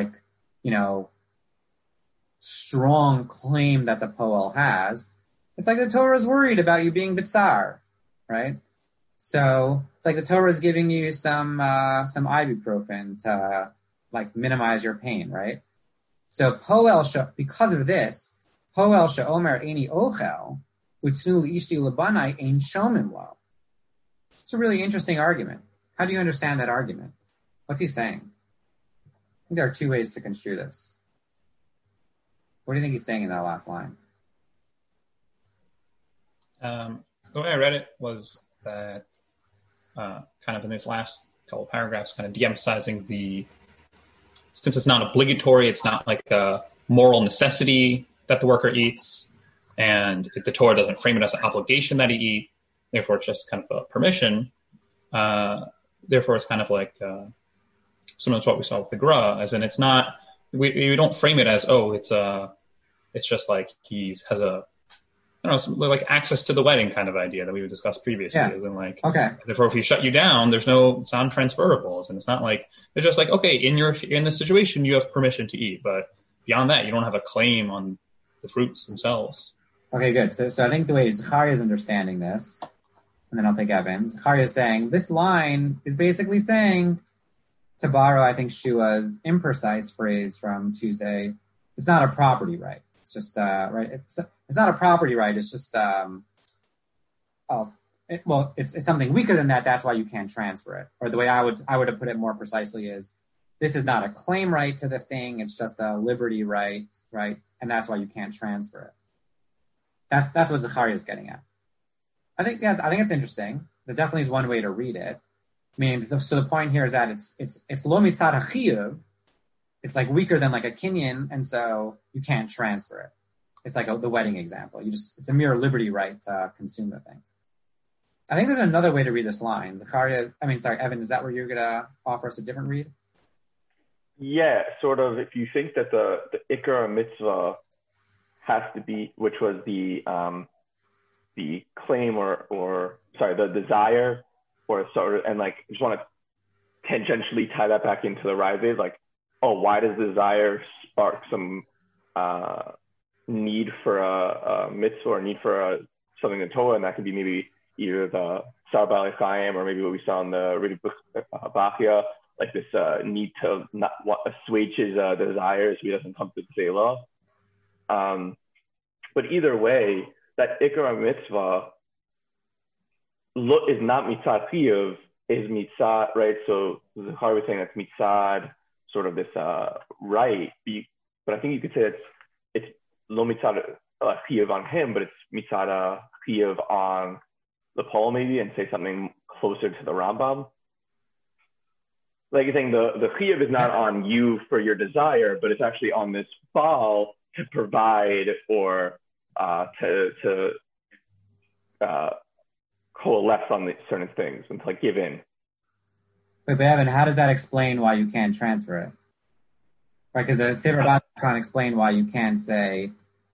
Speaker 1: strong claim that the Poel has. It's like the Torah is worried about you being bitzar, right? So it's like the Torah is giving you some ibuprofen to minimize your pain, right? So Poel because of this, Poel she'omer eini ochel utznu ishti lebanai ein shomim lo. It's a really interesting argument. How do you understand that argument? What's he saying? I think there are two ways to construe this. What do you think he's saying in that last line?
Speaker 4: The way I read it was that kind of in this last couple of paragraphs, kind of de-emphasizing since it's not obligatory, it's not like a moral necessity that the worker eats, and the Torah doesn't frame it as an obligation that he eat, therefore it's just kind of a permission. Therefore it's kind of similar to what we saw with the Gra, as in it's not, we don't frame it as, it's just like he has access to the wedding kind of idea that we discussed previously.
Speaker 1: Yeah.
Speaker 4: As in
Speaker 1: okay.
Speaker 4: Therefore, if we shut you down, it's non-transferables, and it's not it's just okay, in this situation you have permission to eat, but beyond that you don't have a claim on the fruits themselves. Okay,
Speaker 1: good. So I think the way Zechariah is understanding this, and then I'll take Evan. Zechariah is saying this line is basically saying, to borrow I think Shua's imprecise phrase from Tuesday, it's not a property right. It's just right. It's not a property right. It's just it's something weaker than that. That's why you can't transfer it. Or the way I would have put it more precisely is, this is not a claim right to the thing. It's just a liberty right, and that's why you can't transfer it. That's what Zechariah is getting at. I think it's interesting. That definitely is one way to read it. Meaning, so the point here is that it's lo mitzad hachiyuv. It's weaker than a kinyan, and so you can't transfer it. It's the wedding example. It's a mere liberty right to consume the thing. I think there's another way to read this line. Evan, is that where you're gonna offer us a different read?
Speaker 3: Yeah, sort of. If you think that the Ikar mitzvah has to be, which was the claim or the desire, or sort of, and just want to tangentially tie that back into the rises, like, oh, why does desire spark some need for a mitzvah or need for something in Torah? And that could be maybe either the Sar Bali Chaim or maybe what we saw in the Ridi Bachia, like this need to not assuage his desires so he doesn't come to Zela. But either way, that Ikar mitzvah is not mitzad chiyuv, is mitzad, right? So Zachar was saying that's mitzad, sort of this right. But I think you could say it's lo mitzad chiyuv on him, but it's mitzad chiyuv on the Paul maybe, and say something closer to the Rambam. Like you're saying, the chiyuv is not on you for your desire, but it's actually on this Baal to provide or to coalesce on certain things and to like give in.
Speaker 1: Wait, but Evan, how does that explain why you can't transfer it? Right, because the Sefer Bab is trying to explain why you can't say,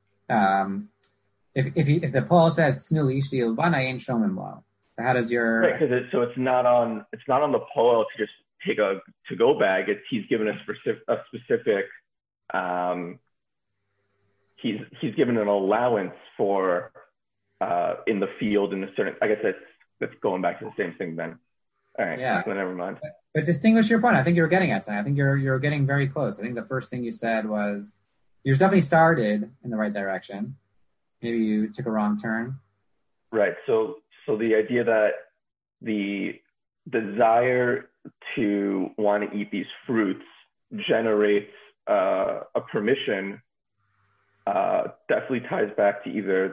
Speaker 1: if the Paul says Tznu Ishti Ilvana Ein Shomim Lo. So how does your
Speaker 3: right? Because it's not on the Paul to just take a to-go bag. He's given a specific he's given an allowance for in the field in a certain. I guess that's going back to the same thing then. All right. Yeah. So never mind.
Speaker 1: But distinguish your point. I think you were getting at something. I think you're getting very close. I think the first thing you said was you definitely started in the right direction. Maybe you took a wrong turn.
Speaker 3: Right. So the idea that the desire to want to eat these fruits generates a permission definitely ties back to either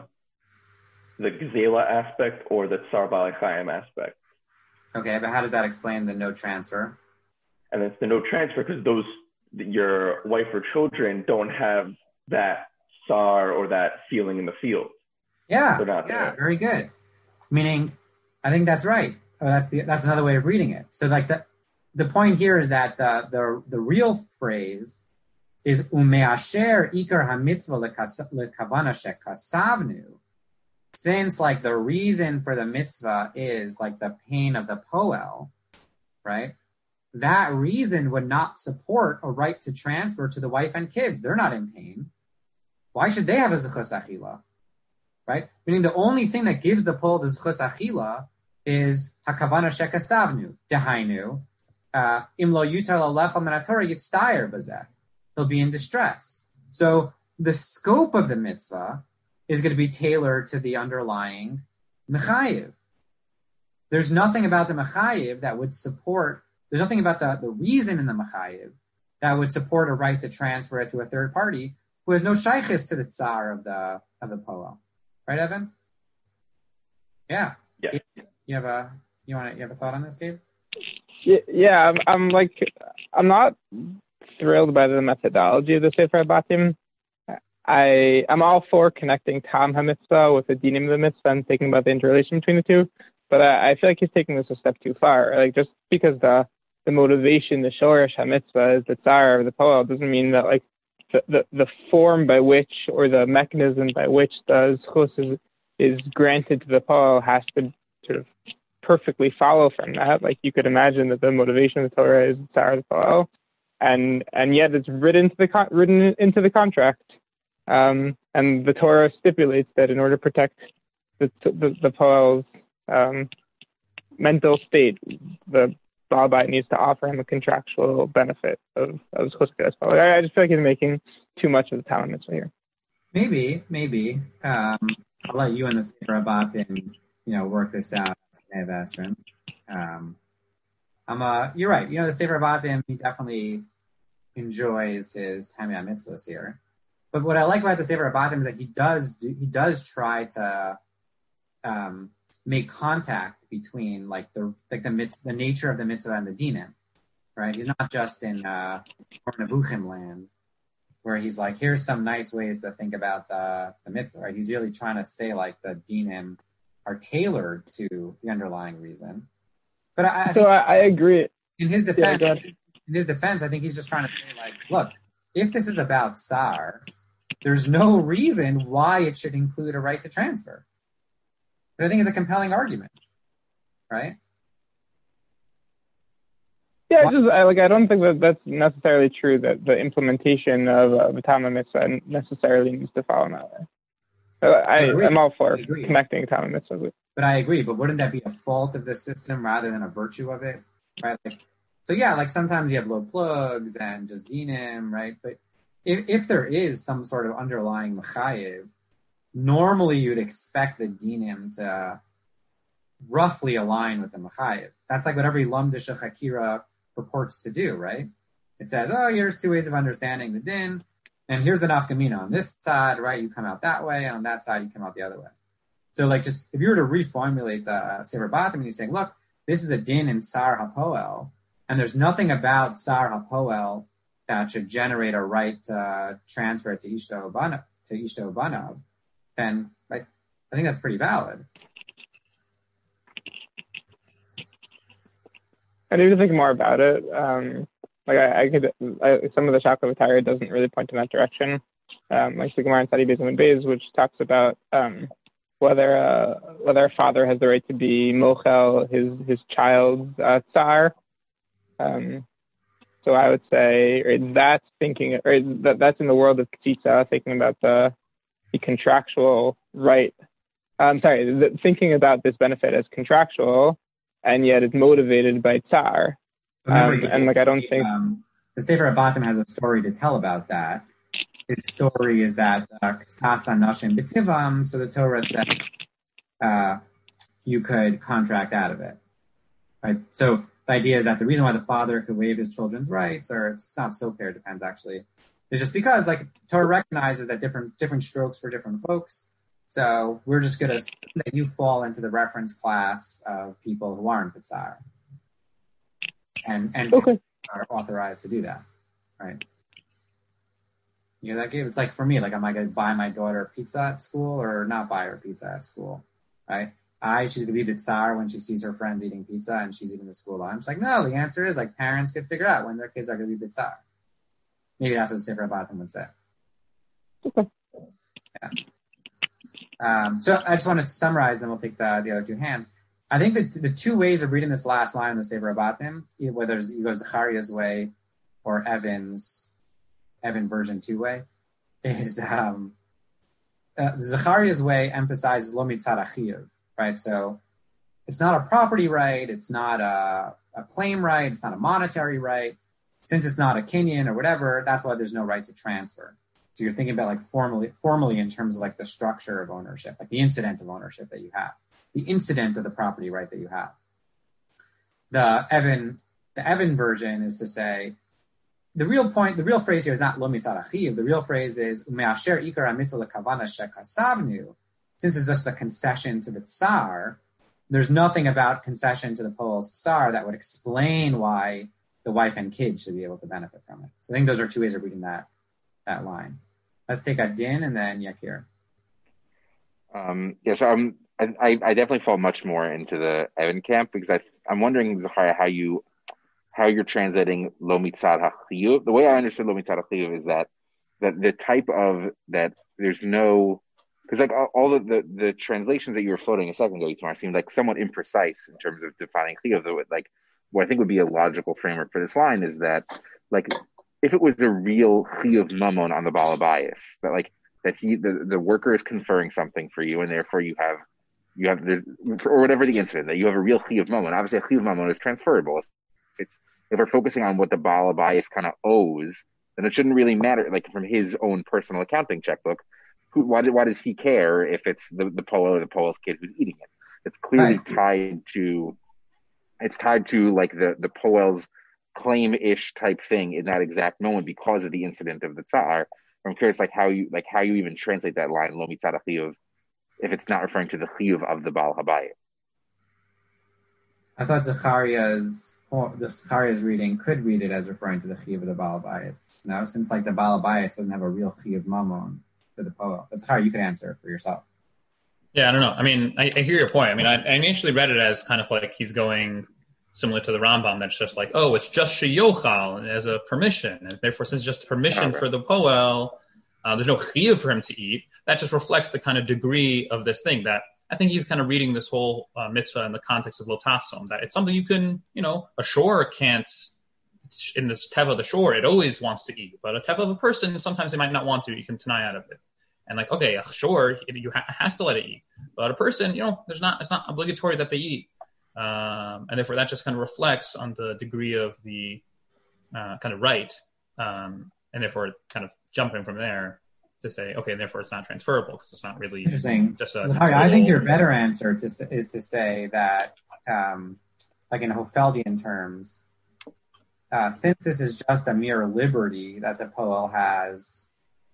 Speaker 3: the Gzela aspect or the Tsar Bali Chaim aspect.
Speaker 1: Okay, but how does that explain the no transfer?
Speaker 3: And it's the no transfer because your wife or children don't have that Tsar or that feeling in the field.
Speaker 1: Yeah,
Speaker 3: they're not there.
Speaker 1: Very good. Meaning, I think that's right. That's another way of reading it. So like the point here is that the real phrase is umeasher ikar hamitzvah lekavana shekasavnu. Since like the reason for the mitzvah is like the pain of the poel, right? That reason would not support a right to transfer to the wife and kids. They're not in pain. Why should they have a zechus achila, right? Meaning the only thing that gives the poel the zechus achila is hakavana shekasavnu dehainu imlo yutal alecha minatora yitztayer bazeh. He'll be in distress. So the scope of the mitzvah is going to be tailored to the underlying mechayiv. There's nothing about the mechayiv that would support, there's nothing about the reason in the mechayiv that would support a right to transfer it to a third party who has no shaykhis to the tsar of the poel. Right, Evan? Yeah.
Speaker 3: Yeah.
Speaker 1: You have a thought on this, Gabe?
Speaker 7: Yeah, I'm not thrilled by the methodology of the Sefer Batim. I'm all for connecting Tam HaMitzvah with the Dinim of the Mitzvah and thinking about the interrelation between the two, but I feel like he's taking this a step too far. Like just because the motivation, the Shoresh HaMitzvah is the Tsar of the Poel doesn't mean that like the form by which or the mechanism by which the Zchus is granted to the Poel has to sort of perfectly follow from that. Like you could imagine that the motivation of the Torah is the Tsar of the Poel, and yet it's written into the contract. And the Torah stipulates that in order to protect the Poel's mental state, the Baal Bait needs to offer him a contractual benefit of Zchus Kedas Poel. I just feel like he's making too much of the Talmud Mitzvah here.
Speaker 1: Maybe. I'll let you and the Sefer Batim, work this out. You're right. The Sefer Batim, he definitely enjoys his Tamei HaMitzvahs here. But what I like about the Sefer Batim is that he does try to make contact between the nature of the mitzvah and the dinim, right? He's not just in Nebuchim land where he's like, here's some nice ways to think about the mitzvah, right? He's really trying to say like the dinim are tailored to the underlying reason. But I
Speaker 7: agree.
Speaker 1: In his defense, I think he's just trying to say like, look, if this is about Tsar, there's no reason why it should include a right to transfer. But I think it's a compelling argument, right?
Speaker 7: Yeah, I don't think that that's necessarily true, that the implementation of a Tama Mitzvah necessarily needs to follow that way. So I'm all for connecting Tama Mitzvah.
Speaker 1: But I agree, but wouldn't that be a fault of the system rather than a virtue of it? Right? So sometimes you have low plugs and just dinim, right? But if there is some sort of underlying mechayev, normally you'd expect the dinim to roughly align with the mechayev. That's like what every lamdish chakira purports to do, right? It says, here's two ways of understanding the din, and here's the nafkamina on this side, right? You come out that way, and on that side you come out the other way. So just if you were to reformulate the Sefer Batim and you're saying, look, this is a din in Sar HaPoel, and there's nothing about Sar HaPoel that should generate a right to transfer it to Ishto Banav, then I think that's pretty valid.
Speaker 7: I need to think more about it. Some of the Shakla V'Tara doesn't really point in that direction. Like the Gemara in Sadi Beis Amud Beis, which talks about whether a father has the right to be mochel his child's tsar. So I would say that's thinking, that's in the world of Ketitza, thinking about the contractual right. Thinking about this benefit as contractual, and yet it's motivated by tsar. I don't think
Speaker 1: the Sefer Batim has a story to tell about that. His story is that Ksasa Nashim B'Tivam, so the Torah said you could contract out of it, right? So the idea is that the reason why the father could waive his children's rights, or it's not so clear, it depends actually, is just because Torah recognizes that different strokes for different folks. So we're just going to assume that you fall into the reference class of people who aren't B'Tzar. And
Speaker 7: okay.
Speaker 1: Are authorized to do that, right? You know that game? It's like for me, am I going to buy my daughter pizza at school or not buy her pizza at school, right? She's going to be B'Tzar when she sees her friends eating pizza and she's eating the school lunch. No, the answer is parents could figure out when their kids are going to be B'Tzar. Maybe that's what Sefer Batim would say.
Speaker 7: Okay.
Speaker 1: Yeah. So I just wanted to summarize, then we'll take the other two hands. I think that the two ways of reading this last line in the Sefer Batim, whether you go Zechariah's way or Evan version 2 way, is Zechariah's way emphasizes lo mitzad achiv, right? So it's not a property right, it's not a claim right, it's not a monetary right. Since it's not a kinyan or whatever, that's why there's no right to transfer. So you're thinking about formally in terms of the structure of ownership, the incident of ownership that you have, the incident of the property right that you have. The Evan version is to say, the real phrase here is not lo mitzad achiv. The real phrase is me'asher ikar hamitzvah lekavana shekasavnu. Since it's just a concession to the tsar, there's nothing about concession to the Poel's tsar that would explain why the wife and kids should be able to benefit from it. So I think those are two ways of reading that line. Let's take a din and then Yakir.
Speaker 6: So I definitely fall much more into the Evan camp because I'm wondering, Zachariah, how you're translating lo mitzad hachiyuv. The way I understood lo mitzad hachiyuv is that the type of that there's no, because all the translations that you were floating a second ago, Itamar, seemed somewhat imprecise in terms of defining chiyuv. What I think would be a logical framework for this line is that if it was a real chiyuv mamon on the Baal Habayis, that the worker is conferring something for you, and therefore you have or whatever the incident, that you have a real chiyuv mamon. Obviously, a chiyuv mamon is transferable. If we're focusing on what the Baal Habayis kind of owes, then it shouldn't really matter. From his own personal accounting checkbook, why does he care if it's the Poel or the Poel's kid who's eating it? It's clearly tied to the Poel's claim-ish type thing in that exact moment because of the incident of the Tsar. I'm curious, how you even translate that line lo mitzad hachiyuv if it's not referring to the chiyuv of the Baal Habayis.
Speaker 1: I thought Zechariah's reading could read it as referring to the chiyuv of the Baal Habayis. Now, since the Baal Habayis doesn't have a real chiyuv mamon for the Poel, but Zechariah, you can answer it for yourself.
Speaker 4: Yeah, I don't know. I mean, I hear your point. I mean, I initially read it as kind of he's going similar to the Rambam, that's just it's just sheyochal as a permission, and therefore since it's just permission for the Poel, there's no chiyuv for him to eat. That just reflects the kind of degree of this thing that I think he's kind of reading this whole mitzvah in the context of lo tachsom, that it's something you can, a shore can't in this teva of the shore, it always wants to eat. But a teva of a person, sometimes they might not want to. You can deny out of it. And like, okay, a shore, has to let it eat. But a person, it's not obligatory that they eat. And therefore that just kind of reflects on the degree of the kind of right. And therefore kind of jumping from there to say, okay, therefore it's not transferable because it's not really
Speaker 1: interesting.
Speaker 4: Just
Speaker 1: I think your better answer is to say that, like in Hofeldian terms, since this is just a mere liberty that the Poel has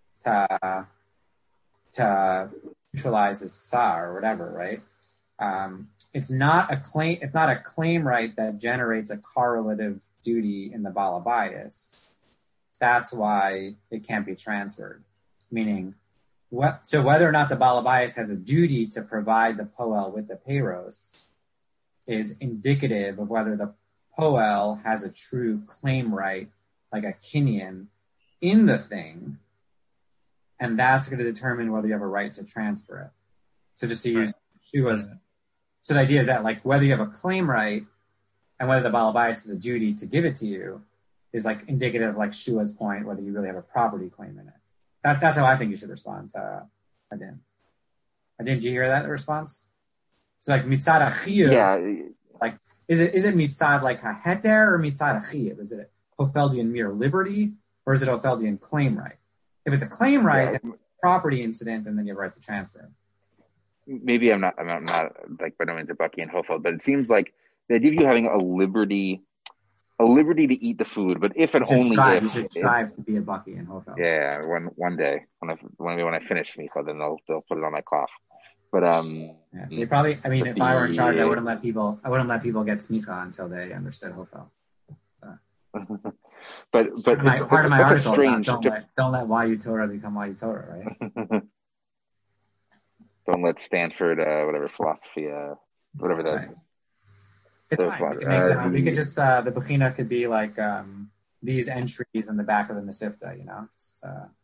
Speaker 1: to neutralize his tsar or whatever, right? It's not a claim right that generates a correlative duty in the Balabayas. That's why it can't be transferred. Meaning, so whether or not the Balabayas has a duty to provide the Poel with the Peiros is indicative of whether the Poel has a true claim right, like a Kinyan, in the thing, and that's going to determine whether you have a right to transfer it. So just to use Shua's, so the idea is that like whether you have a claim right and whether the Balabayas has a duty to give it to you is like indicative of like Shua's point, whether you really have a property claim in it. That's how I think you should respond to Adin. Adin, did you hear that response? So like mitzad achiyuv, like is it mitzad like haheter or mitzad achiyuv? Is it Hofeldian mere liberty or is it Hofeldian claim right? If it's a claim right, then it's a property incident, and then you have a right to transfer.
Speaker 6: Maybe I'm not like by no means a Bucky and Hofeld, but it seems like the idea of you having a liberty to eat the food, but if and only if
Speaker 1: you should strive to be a Bucky and Hofeld.
Speaker 6: Yeah, one day when I finish smicha, then they'll put it on my cloth. But
Speaker 1: they probably. I mean, if I were in charge, I wouldn't let people get smicha until they understood Hofeld. So.
Speaker 6: But
Speaker 1: part of my article strange, don't let Wayu Torah become Wayu Torah, right?
Speaker 6: Don't let Stanford philosophy whatever that.
Speaker 1: Right. It's fine. We could just the Bechina could be like these entries in the back of the Mesivta, Just,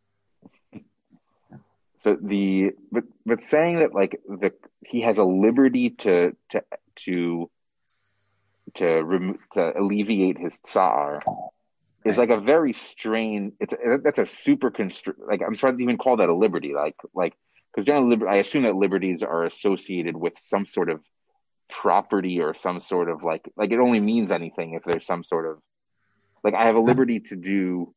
Speaker 6: So but saying that like he has a liberty to alleviate his tsar is like a very strange. That's a super like I'm sorry to even call that a liberty. Like because generally I assume that liberties are associated with some sort of property or some sort of like it only means anything if there's some sort of like I have a liberty to do.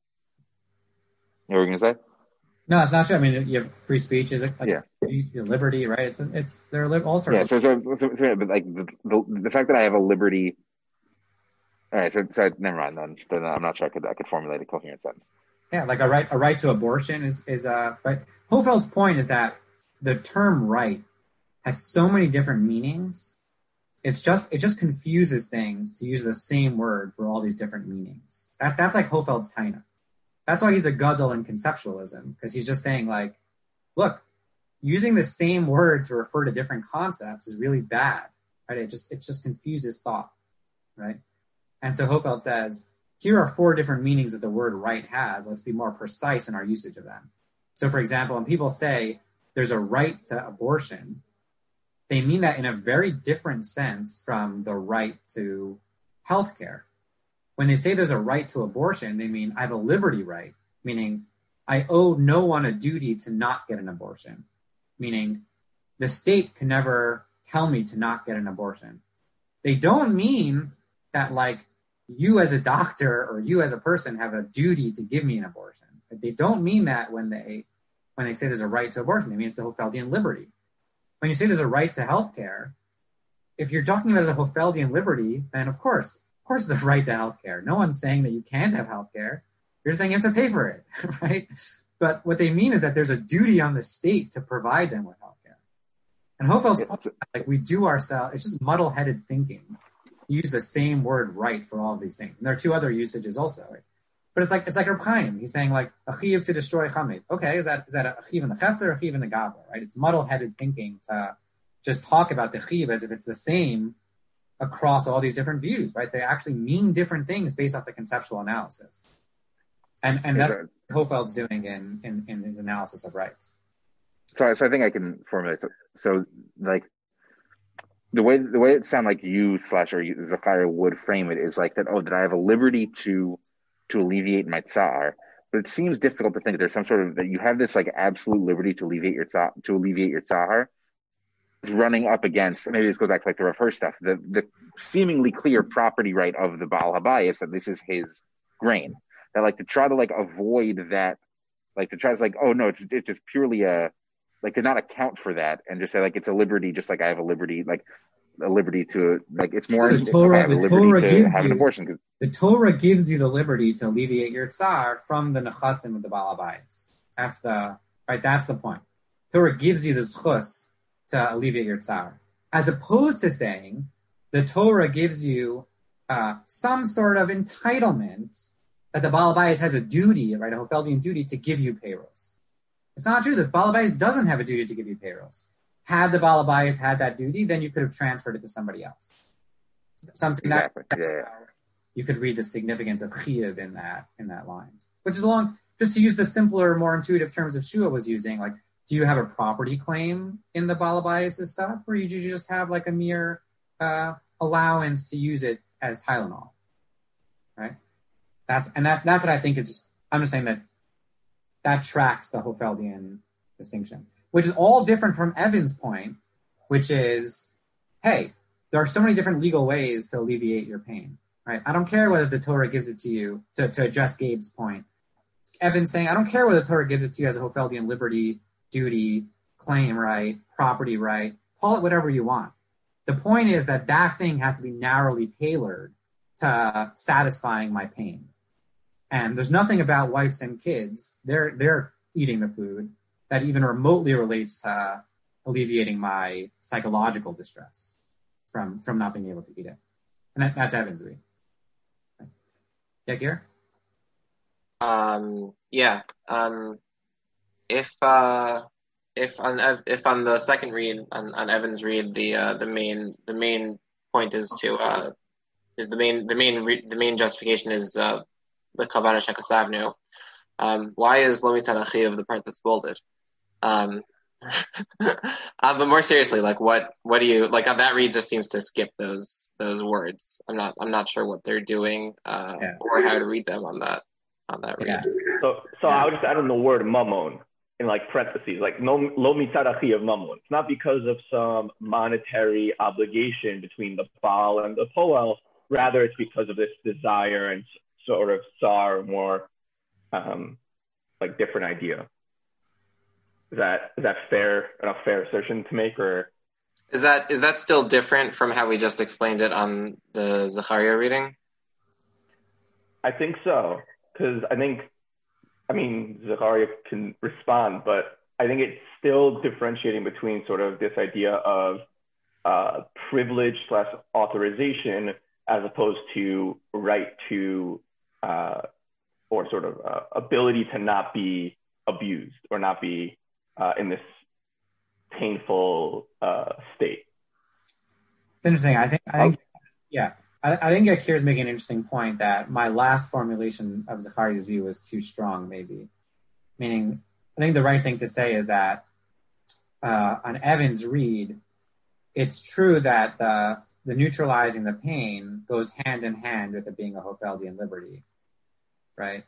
Speaker 6: What were you gonna say?
Speaker 1: No, it's not true. I mean, you have free speech, is it? Liberty, right? There are all sorts.
Speaker 6: Yeah, so but like the fact that I have a liberty. All right, so never mind. Then I'm not sure I could formulate a coherent sentence.
Speaker 1: Yeah, like a right to abortion is but Hofeld's point is that the term right has so many different meanings. It just confuses things to use the same word for all these different meanings. That's like Hofeld's taina. That's why he's a gadol in conceptualism, because he's just saying like, look, using the same word to refer to different concepts is really bad, right? It just confuses thought, right? And so Hofeld says, here are 4 different meanings that the word right has. Let's be more precise in our usage of them. So for example, when people say there's a right to abortion, they mean that in a very different sense from the right to healthcare. When they say there's a right to abortion, they mean I have a liberty right, meaning I owe no one a duty to not get an abortion, meaning the state can never tell me to not get an abortion. They don't mean that like you as a doctor or you as a person have a duty to give me an abortion. They don't mean that when they say there's a right to abortion. They mean it's the Hofeldian liberty. When you say there's a right to healthcare, if you're talking about it as a Hofeldian liberty, then of course there's a right to healthcare. No one's saying that you can't have healthcare. You're saying you have to pay for it, right? But what they mean is that there's a duty on the state to provide them with healthcare. And Hofeld's like we do ourselves. It's just muddle-headed thinking. You use the same word right for all of these things. And there are 2 other usages also. Right? But it's like Reb Chaim. He's saying like a chiv to destroy chametz. Okay, is that a chiv in the chefter or a chiv in the gavra? Right? It's muddle-headed thinking to just talk about the chiv as if it's the same across all these different views. Right? They actually mean different things based off the conceptual analysis. And that's what Hofeld's doing in his analysis of rights.
Speaker 6: So I think I can formulate. So like the way it sounds like you / or Zachariah would frame it is like that. Oh, that I have a liberty to to alleviate my tsar. But it seems difficult to think that there's some sort of that you have this like absolute liberty to alleviate your tsar. It's running up against, maybe this goes back to like the Rav Hirsch stuff, the seemingly clear property right of the Baal Habayis that this is his grain. That like to try to like avoid that, like to try to like, oh no, it's just purely like to not account for that and just say like it's a liberty, just like I have a liberty, like a liberty to like it's more.
Speaker 1: The Torah gives
Speaker 6: have an abortion.
Speaker 1: The Torah gives you the liberty to alleviate your tsar from the nechasim of the Baal Habayis. That's the point. Torah gives you the zchus to alleviate your tsar, as opposed to saying the Torah gives you some sort of entitlement that the Baal Habayis has a duty, right, a Hofeldian duty to give you payros. It's not true. The Baal Habayis doesn't have a duty to give you payros. Had the Baal Habayis had that duty, then you could have transferred it to somebody else. Something
Speaker 6: exactly.
Speaker 1: that's how you could read the significance of chiyuv in that line, which is just to use the simpler, more intuitive terms of Shua was using, like, do you have a property claim in the Baal Habayis stuff, or do you just have like a mere allowance to use it as Tylenol, right? That's what I think is. I'm just saying that tracks the Hofeldian distinction, which is all different from Evan's point, which is, hey, there are so many different legal ways to alleviate your pain, right? I don't care whether the Torah gives it to you, to address Gabe's point. Evan's saying, I don't care whether the Torah gives it to you as a Hofeldian liberty, duty, claim right, property right, call it whatever you want. The point is that thing has to be narrowly tailored to satisfying my pain. And there's nothing about wives and kids, they're eating the food, that even remotely relates to alleviating my psychological distress from not being able to eat it. And that's Evan's read. Yeah, Gare?
Speaker 5: If on the second read on Evan's read, the main point is to the main justification is the Kavanah Shekasavnu. Why is Lo Mitzad Achiv the part that's bolded? But more seriously, like what do you like? That read just seems to skip those words. I'm not sure what they're doing or how to read them on that read.
Speaker 1: Yeah.
Speaker 3: So I would just add in the word mamon in like parentheses, like lo mitzad achiv mamon. It's not because of some monetary obligation between the Baal and the Poel. Rather, it's because of this desire and sort of tsar, more like different idea. Is that a fair assertion to make, or
Speaker 5: is that still different from how we just explained it on the Zechariah reading?
Speaker 3: I think so, because Zechariah can respond, but I think it's still differentiating between sort of this idea of privilege / authorization as opposed to right to or sort of ability to not be abused or not be in this painful state.
Speaker 1: It's interesting. I think Akir is making an interesting point that my last formulation of Zechariah's view was too strong, maybe. Meaning, I think the right thing to say is that on Evan's read, it's true that the neutralizing the pain goes hand in hand with it being a Hofeldian liberty, right?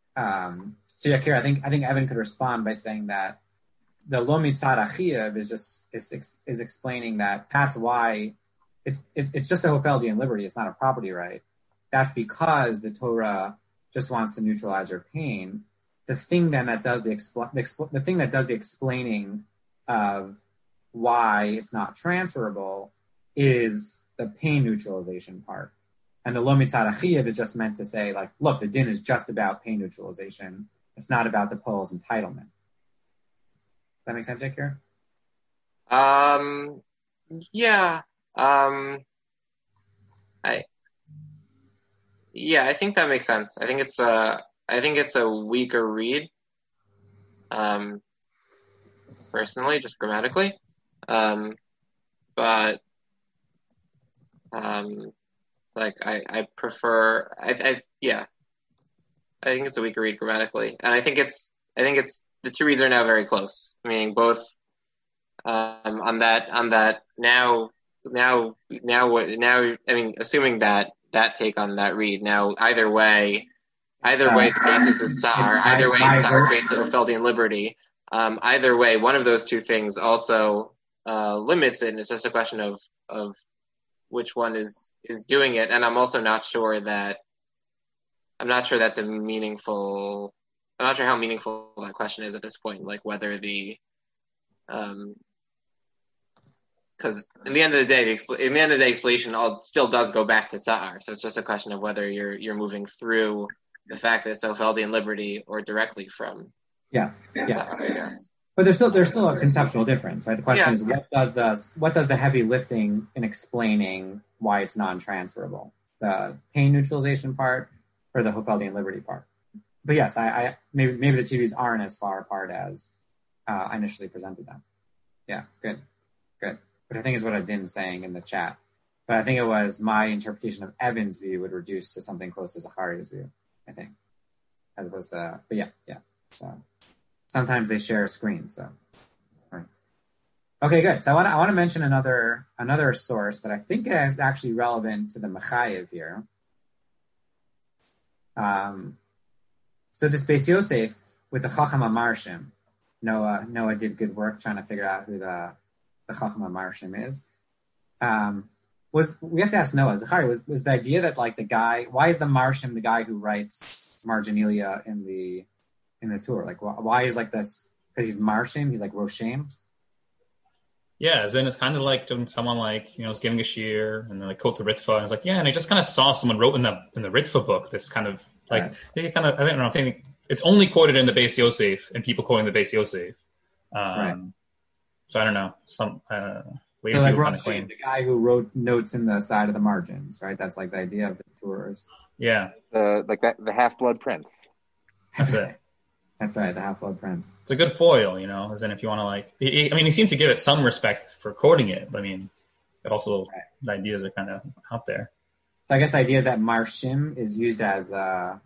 Speaker 1: So Akir, I think Evan could respond by saying that the Lo Mitzad Achiv is explaining that that's why it's just a Hofeldian liberty. It's not a property right. That's because the Torah just wants to neutralize your pain. The thing then that does the thing that does the explaining of why it's not transferable is the pain neutralization part. And the Lo Mitzad Achiv is just meant to say, like, look, the din is just about pain neutralization. It's not about the Poel's entitlement. That make sense, Akir?
Speaker 5: Yeah. I think that makes sense. I think it's a weaker read. Personally, just grammatically. But I prefer. I think it's a weaker read grammatically, and I think it's the two reads are now very close. Meaning both on that now. I mean, assuming that take on that read now, either way, Either way, the basis is Sa'ar. Either way, Sa'ar creates Opheldian liberty. Either way, one of those two things also limits it, and it's just a question of which one is doing it. And I'm also not sure that's a meaningful. I'm not sure how meaningful that question is at this point. Like whether the because in the end of the day, explanation still does go back to Tsar. So it's just a question of whether you're moving through the fact that it's Opheldian liberty or directly from
Speaker 1: yes.
Speaker 5: Tsar, I guess.
Speaker 1: But there's still a conceptual difference, right? The question is what does the heavy lifting in explaining why it's non-transferable? The pain neutralization part or the Opheldian liberty part? But yes, I maybe the two views aren't as far apart as I initially presented them. Yeah, good. But I think is what Adin's saying in the chat. But I think it was my interpretation of Evan's view would reduce to something close to Zachariah's view, I think. As opposed to, but yeah. So sometimes they share a screen, so. All right. Okay, good. So I want to mention another source that I think is actually relevant to the Mechayev here. So this Beis Yosef with the Chacham HaMarshim, Noah did good work trying to figure out who the Chacham HaMarshim is. We have to ask Noah, Zachari, was the idea that like the guy, why is the Marshim the guy who writes Marginalia in the tour? Like why is like this? Because he's Marshim, he's like Roshem.
Speaker 4: Yeah, then it's kind of like when someone like is giving a shir and then like quote the Ritva and it's like and I just kind of saw someone wrote in the Ritva book this kind of like I don't know, I think it's only quoted in the Beis Yosef and people quoting the Beis Yosef. Right. So I don't know.
Speaker 1: Later so like Roshem, the guy who wrote notes in the side of the margins, right? That's like the idea of the tours.
Speaker 4: Yeah,
Speaker 6: the Half-Blood Prince.
Speaker 4: That's it.
Speaker 1: That's right, the Half-Blood Prince.
Speaker 4: It's a good foil, as in if you want to like. He seemed to give it some respect for quoting it, but but also the ideas are kind of out there.
Speaker 1: So I guess the idea is that marshim is used as like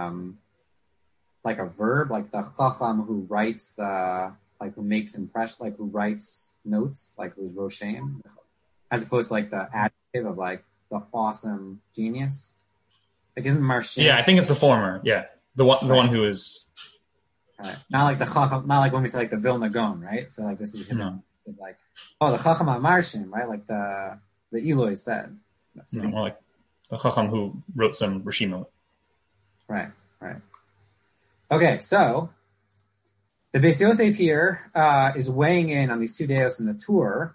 Speaker 1: a verb, like the chacham who writes who makes impression, like who writes notes, like who's Roshem, as opposed to like the adjective of like the awesome genius. Like isn't marshim?
Speaker 4: Yeah, I think it's the former. Yeah, the one who is.
Speaker 1: Right. Not like the chacham, not like when we say like the Vilna Gaon, right? So like this is his like the chacham marshim, right? Like the Eloi said.
Speaker 4: More like the chacham who wrote some Rishima.
Speaker 1: Right. Okay, so the Beis Yosef here is weighing in on these two deos in the tour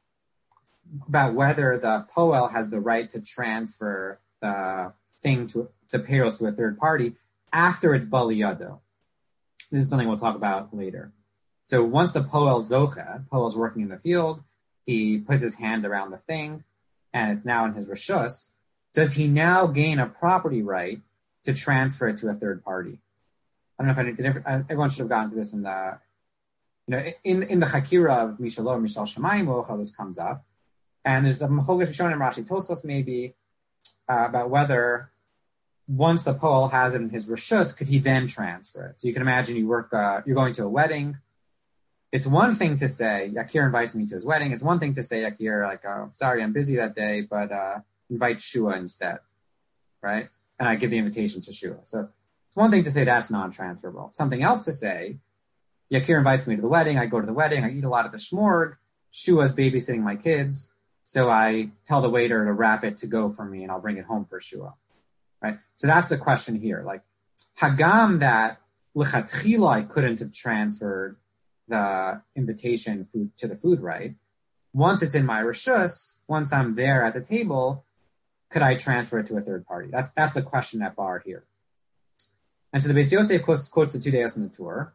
Speaker 1: about whether the Poel has the right to transfer the thing to the payros to a third party after it's Bali Yado. This is something we'll talk about later. So once the Poel's working in the field, he puts his hand around the thing, and it's now in his Rishus. Does he now gain a property right to transfer it to a third party? I don't know if everyone should have gotten to this in the, in the Chakira of Mishal or Mishal Shemayim, how this comes up. And there's a Machogas Rishonim and Rashi Tosfos maybe about whether once the Poel has it in his Rishus, could he then transfer it? So you can imagine you're going to a wedding. It's one thing to say, Yakir invites me to his wedding. It's one thing to say, Yakir, like, oh, sorry, I'm busy that day, but invite Shua instead, right? And I give the invitation to Shua. So it's one thing to say that's non-transferable. Something else to say, Yakir invites me to the wedding. I go to the wedding. I eat a lot of the shmorg. Shua's babysitting my kids. So I tell the waiter to wrap it to go for me, and I'll bring it home for Shua. Right, so that's the question here. Like, hagam that lechatchila I couldn't have transferred the invitation food to the food right. Once it's in my rishus, once I'm there at the table, could I transfer it to a third party? That's the question at bar here. And so the Beis Yosef quotes the two deos from the tour.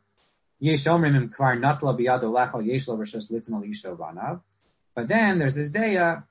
Speaker 1: But then there's this deya.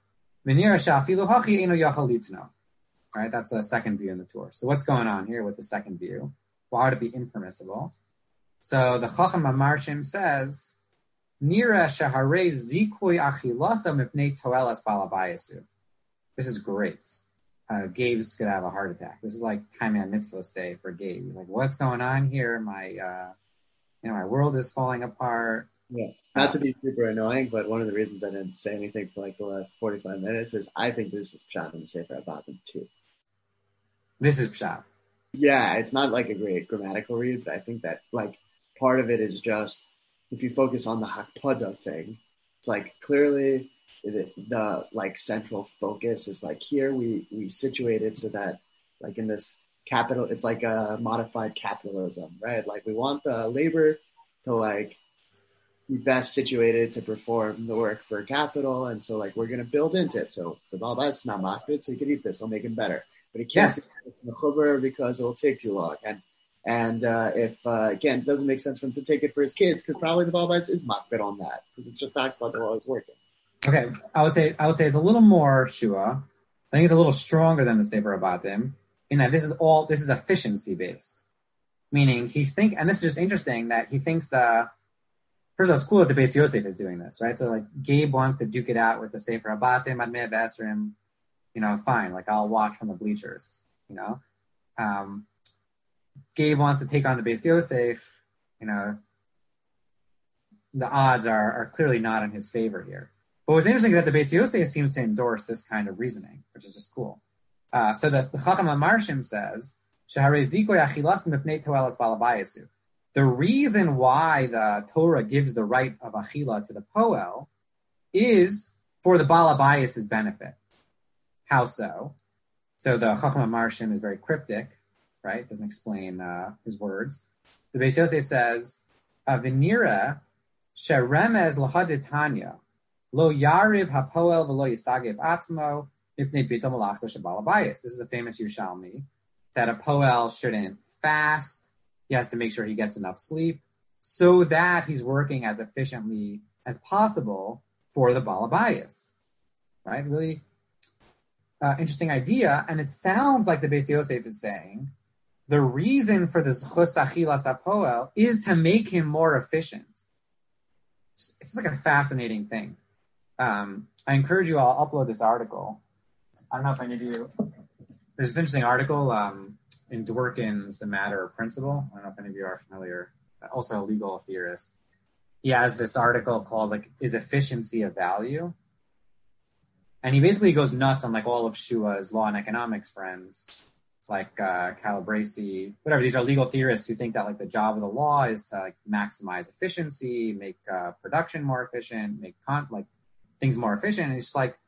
Speaker 1: Right, that's a second view in the tour. So what's going on here with the second view? Why would it be impermissible? So the Chacham HaMarshim says, Nira shaharei zikui achilasa mipnei toelas balabayasu. This is great. Gabe's gonna have a heart attack. This is like Kaiman Mitzvos Day for Gabe. He's like, what's going on here? My world is falling apart.
Speaker 2: Yeah, not to be super annoying, but one of the reasons I didn't say anything for like the last 45 minutes is I think this is Pshat in the Sefer Avadim too.
Speaker 1: This is Pshat.
Speaker 2: Yeah, it's not like a great grammatical read, but I think that like part of it is just if you focus on the hakpada thing, it's like clearly the like central focus is like here we situate it so that like in this capital, it's like a modified capitalism, right? Like we want the labor to like be best situated to perform the work for capital, and so like we're gonna build into it. So the Balabais is not makbid, so he can eat this, he'll make him better. But he can't do it to mechuber because it'll take too long. And if again, it doesn't make sense for him to take it for his kids because probably the Balabais is makbid on that because it's just not about while he's working.
Speaker 1: Okay, I would say it's a little more shua. I think it's a little stronger than the Sefer Abatim in that this is efficiency based, meaning and this is just interesting that he thinks first of all, it's cool that the Beis Yosef is doing this, right? So like Gabe wants to duke it out with the Sefer Abatim, Admei Besrim, fine, like I'll watch from the bleachers, Gabe wants to take on the Beis Yosef, the odds are clearly not in his favor here. But what's interesting is that the Beis Yosef seems to endorse this kind of reasoning, which is just cool. So the Chacham HaMarshim says, the reason why the Torah gives the right of achila to the poel is for the balabayas's benefit. How so? So the Chacham HaMarshim is very cryptic, right? Doesn't explain his words. The Beis Yosef says, "V'nira sheremez lahaditanya lo yariv hapoel v'lo yisagev atzmo mipnei bitul malachto shebalabayas." This is the famous Yerushalmi that a poel shouldn't fast. He has to make sure he gets enough sleep so that he's working as efficiently as possible for the balabayas, right? Really interesting idea, and it sounds like the Beis Yosef is saying the reason for the zchus achilas hapoel is to make him more efficient. It's like a fascinating thing. I encourage you all upload this article. I don't know if any of you. There's this interesting article in Dworkin's The Matter of Principle. I don't know if any of you are familiar. Also a legal theorist. He has this article called "Is Efficiency a Value?" And he basically goes nuts on all of Shua's law and economics friends. It's like Calabresi, whatever. These are legal theorists who think that the job of the law is to maximize efficiency, make production more efficient, make things more efficient. And it's just like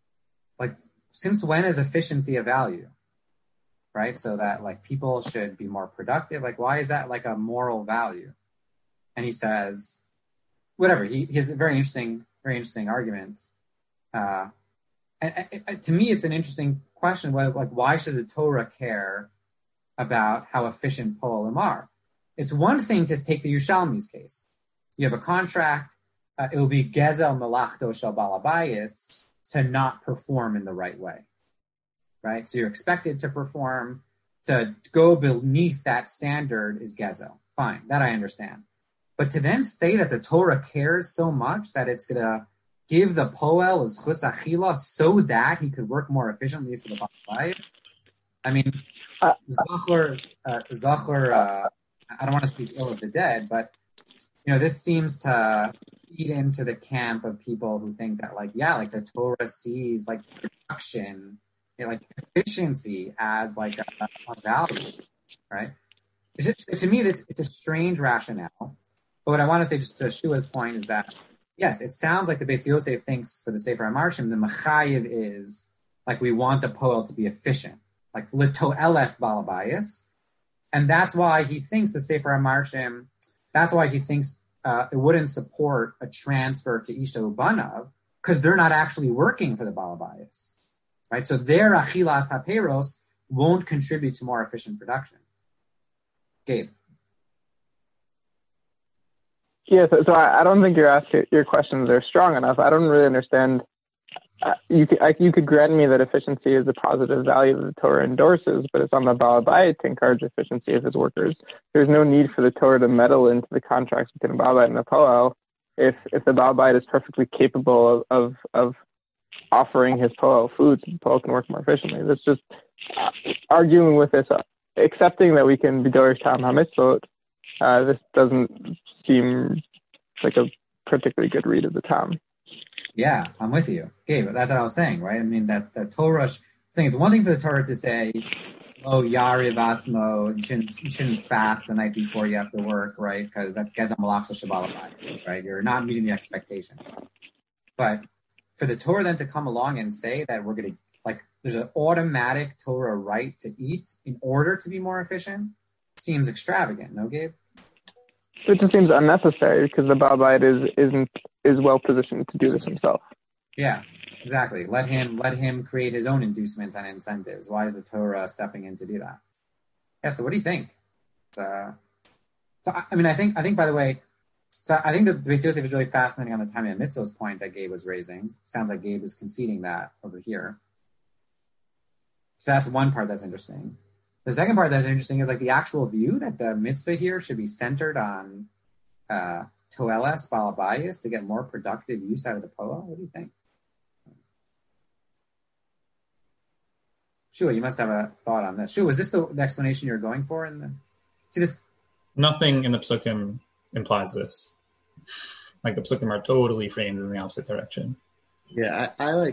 Speaker 1: since when is efficiency a value? Right? So that people should be more productive. Why is that a moral value? And he says, whatever. He has very interesting arguments. And to me, it's an interesting question. Why should the Torah care about how efficient po'olim are? It's one thing to take the Yerushalmi's case. You have a contract. It will be gezel melachto shel balabayis to not perform in the right way. Right? So you're expected to perform. To go beneath that standard is gezel. Fine, that I understand. But to then say that the Torah cares so much that it's going to give the poel as zchus achila so that he could work more efficiently for the balabayis. I mean, Zachor, I don't want to speak ill of the dead, but this seems to feed into the camp of people who think that the Torah sees production, efficiency as a value, right? To me, it's a strange rationale. But what I want to say, just to Shua's point, is that yes, it sounds like the Beis Yosef thinks for the Sefer HaMarshim, the Mechayiv is we want the poel to be efficient, litoeles balabayis, and that's why he thinks the Sefer HaMarshim. That's why he thinks it wouldn't support a transfer to Ishta Ubanav because they're not actually working for the balabayis, right? So their achilas haperos won't contribute to more efficient production. Gabe.
Speaker 7: Yeah, so I don't think your questions are strong enough. I don't really understand. You could grant me that efficiency is a positive value that the Torah endorses, but it's on the Baal Bayit to encourage efficiency of his workers. There's no need for the Torah to meddle into the contracts between the Baal Bayit and the Poel if the Baal Bayit is perfectly capable of offering his Poel food so the Poel can work more efficiently. That's just arguing with this, accepting that we can be Dorish Tam HaMitzvot. This doesn't seem like a particularly good read of the Tam.
Speaker 1: Yeah, I'm with you. Gabe, that's what I was saying, right? I mean, that the Torah saying it's one thing for the Torah to say, oh, Yariv Atzmo, you shouldn't fast the night before you have to work, right? Because that's Gezam Malach Shabbat, right? You're not meeting the expectations. But for the Torah then to come along and say that we're going to, like, there's an automatic Torah right to eat in order to be more efficient seems extravagant, no, Gabe?
Speaker 7: It just seems unnecessary because the Baal Bayit is well positioned to do this himself.
Speaker 1: Yeah, exactly. Let him create his own inducements and incentives. Why is the Torah stepping in to do that? Yeah. So what do you think? I think by the way, so I think the Beis Yosef is really fascinating on the Tamei Mitzvos point that Gabe was raising. Sounds like Gabe is conceding that over here. So that's one part that's interesting. The second part that's interesting is like the actual view that the mitzvah here should be centered on Toelas Balabayas to get more productive use out of the Poa. What do you think? Shua, you must have a thought on this. Shua, is this the explanation you're going for? See this?
Speaker 4: Nothing in the Psukim implies this. Like the Psukim are totally framed in the opposite direction.
Speaker 2: Yeah,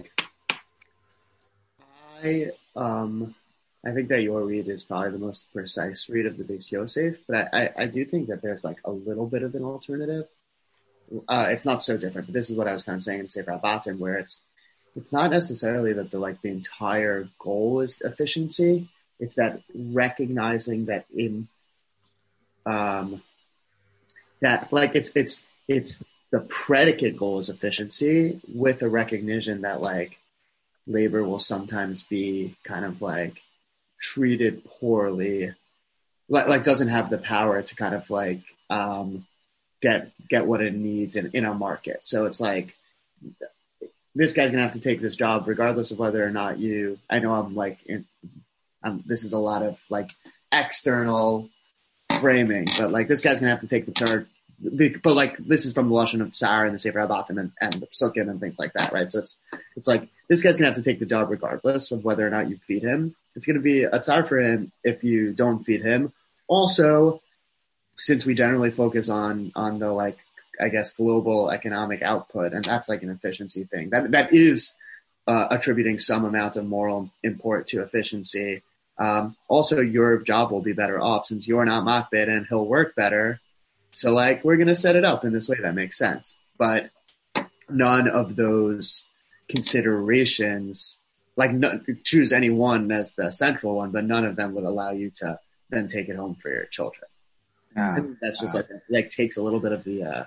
Speaker 2: I think that your read is probably the most precise read of the Beis Yosef, but I do think that there's like a little bit of an alternative. It's not so different, but this is what I was kind of saying in Sefer HaBatim, where it's not necessarily that the entire goal is efficiency. It's that recognizing that it's the predicate goal is efficiency with a recognition that like labor will sometimes be kind of like treated poorly, like doesn't have the power to kind of like get what it needs in a market. So it's like this guy's gonna have to take this job regardless of whether or not you. I know this is a lot of like external framing, but like this guy's gonna have to take the charge. But like this is from the Lashon of Tsar and the Sefer HaBatim and the Psukim and things like that, right? So it's like this guy's gonna have to take the job regardless of whether or not you feed him. It's gonna be a tsar for him if you don't feed him. Also, since we generally focus on the like I guess global economic output, and that's like an efficiency thing. That is attributing some amount of moral import to efficiency. Also, your job will be better off since you're not makbid and he'll work better. So, like, we're going to set it up in this way that makes sense. But none of those considerations, choose any one as the central one, but none of them would allow you to then take it home for your children. And that's just like takes a little bit of the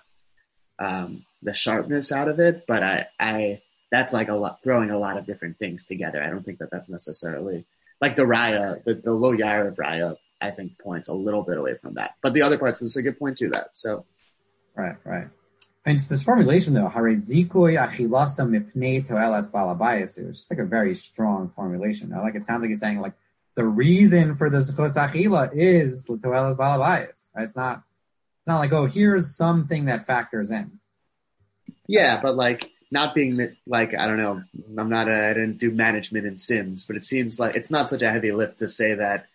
Speaker 2: sharpness out of it. But I that's like throwing a lot of different things together. I don't think that that's necessarily like the Raya, the Lo Yara of Raya. I think points a little bit away from that, but the other parts is a good point to that. So,
Speaker 1: right. I mean, it's this formulation though, Hare Zikui Achilasa Mipnei Toelas Balabayas, which is like a very strong formulation. Like it sounds like he's saying like the reason for the Zechus Achila is Toelas Balabayas. Right? It's not like here's something that factors in.
Speaker 2: Yeah, but like not being like I don't know, I didn't do management in Sims, but it seems like it's not such a heavy lift to say that.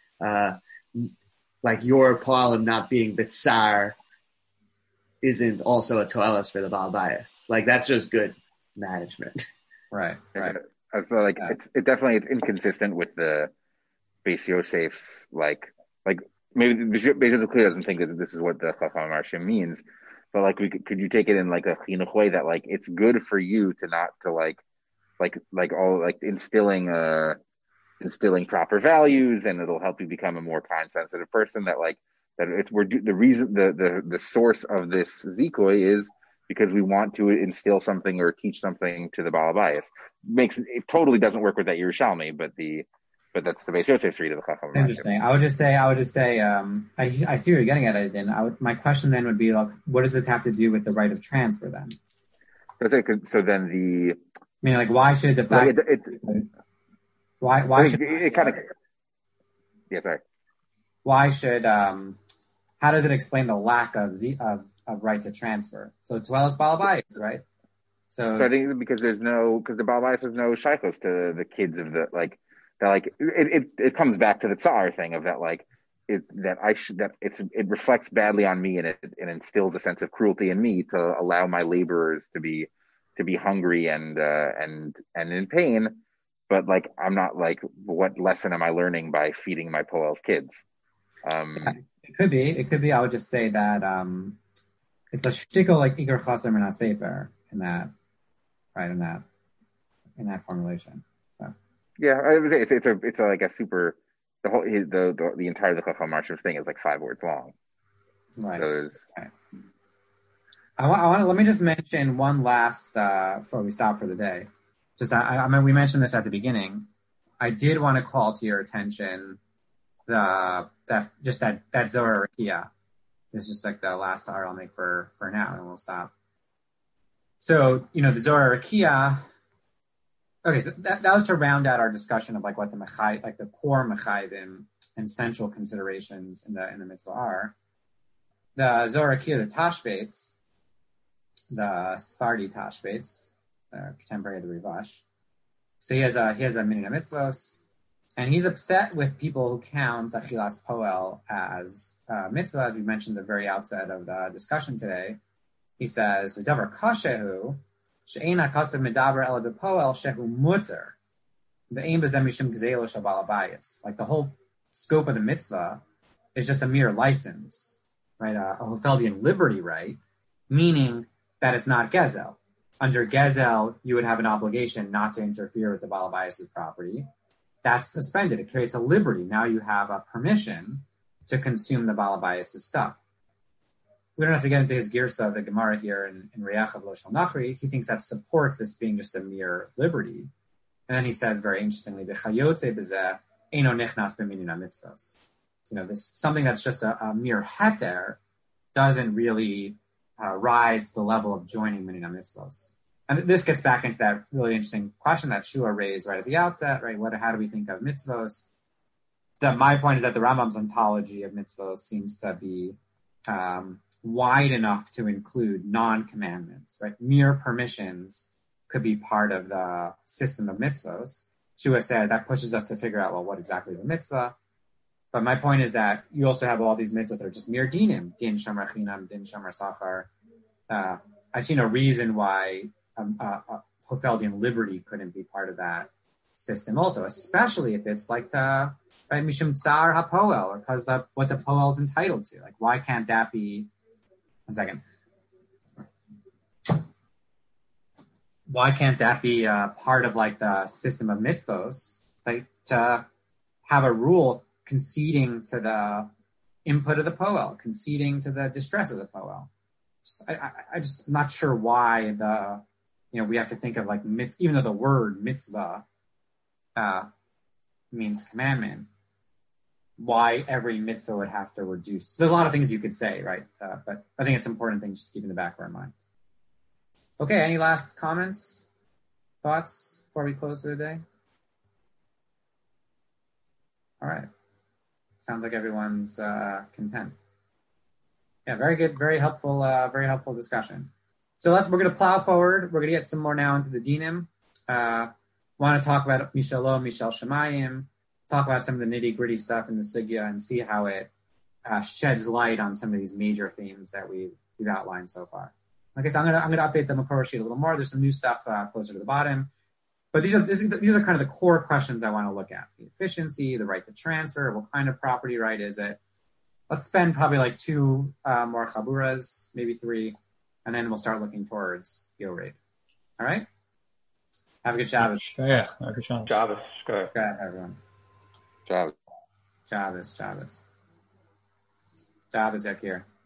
Speaker 2: Like your Paul not being Bitsar isn't also a toelas for the Baal Bayis. Like that's just good management.
Speaker 1: Right.
Speaker 6: I feel like it's inconsistent with the Beis Yosef's like maybe Beis Yosef clearly doesn't think that this is what the Chacham Marshim means, but like could you take it in like a chinuch way that like it's good for you to not to like all like instilling proper values, and it'll help you become a more kind, sensitive person. The source of this zikoi is because we want to instill something or teach something to the Baal Bayis. It totally doesn't work with that Yerushalmi, but that's the Beis Yosef's read of the Chacham.
Speaker 1: Interesting. I would just say. I see what you're getting at it. And my question then would be, like, what does this have to do with the right of transfer then?
Speaker 6: So then
Speaker 1: why should the fact? Why should
Speaker 6: it kind of? Yeah, sorry.
Speaker 1: Why should? How does it explain the lack of right to transfer? So Toelas Balabayis, right? So
Speaker 6: I think because the Balabayis has no shaykhos to the kids of the like. That like it comes back to the tsar thing of that like it reflects badly on me and it instills a sense of cruelty in me to allow my laborers to be hungry and in pain. but like I'm not like, what lesson am I learning by feeding my Poel's kids?
Speaker 1: It could be. It could be. I would just say that it's a shtickle like Iker Chaser Menat Sefer in that, right? In that formulation. So.
Speaker 6: Yeah, it's a like a super. The entire the Chacham Marshem thing is like 5 words long.
Speaker 1: Right.
Speaker 6: So
Speaker 1: right. I want to let me just mention one last before we stop for the day. Just I mean, we mentioned this at the beginning. I did want to call to your attention that Zohar Rakia. This is just like the last art I'll make for now, and we'll stop. So the Zohar Rakia. Okay, so that was to round out our discussion of like what the mechai, like the core mechayim and central considerations in the mitzvah are. The Zohar Rakia, the Tashbates, the Sephardi Tashbates, contemporary of the Rivash. So he has a minyan mitzvos, and he's upset with people who count Achilas Poel as mitzvah, as we mentioned at the very outset of the discussion today. He says, "V'davar kashehu she'ena kasev medaber ela bepoel shehu muter ve'ein b'zeh mishum gzeilo shabal abayis." Like the whole scope of the mitzvah is just a mere license, right? A Hofeldian liberty right, meaning that it's not gezel. Under gezel, you would have an obligation not to interfere with the Baal Abayis' property. That's suspended. It creates a liberty. Now you have a permission to consume the Baal Abayis' stuff. We don't have to get into his girsa, the Gemara here in Reach of Lo Shel Nachri. He thinks that supports this being just a mere liberty. And then he says, very interestingly, "V'chayotze b'zeh eino nichnas b'minyan mitzvos." This something that's just a mere heter doesn't really rise to the level of joining minyan mitzvos. And this gets back into that really interesting question that Shua raised right at the outset, right? How do we think of mitzvos? My point is that the Rambam's ontology of mitzvos seems to be wide enough to include non-commandments, right? Mere permissions could be part of the system of mitzvos. Shua says that pushes us to figure out, well, what exactly is a mitzvah? But my point is that you also have all these mitzvahs that are just mere dinim, din shamar chinam, din shamar sachar. I see no reason why Hofeldian liberty couldn't be part of that system also, especially if it's like right, mishum tsar hapoel, or because what the poel is entitled to. Like, why can't that be? 1 second. Why can't that be part of like the system of mitzvos? Like to have a rule conceding to the input of the poel, conceding to the distress of the poel. I'm not sure why we have to think of like even though the word mitzvah means commandment, why every mitzvah would have to reduce. There's a lot of things you could say, right? But I think it's an important thing just to keep in the back of our mind. Okay, any last comments, thoughts before we close for the day? All right. Sounds like everyone's content. Yeah, very good, very helpful discussion. So we're going to plow forward. We're going to get some more now into the dinim. Want to talk about Mishalo, Mishal Shemayim, talk about some of the nitty gritty stuff in the sugya and see how it sheds light on some of these major themes that we've outlined so far. Okay, so I'm going to update the Makor sheet a little more. There's some new stuff closer to the bottom. But these are kind of the core questions I want to look at. The efficiency, the right to transfer, what kind of property right is it? Let's spend probably like 2 more chaburas, maybe 3, and then we'll start looking towards Yoreh. All right? Have a good Shabbos.
Speaker 4: Yeah, good Shabbos.
Speaker 3: Shabbos. Good.
Speaker 1: Good, everyone.
Speaker 6: Shabbos.
Speaker 1: Shabbos, Yakir.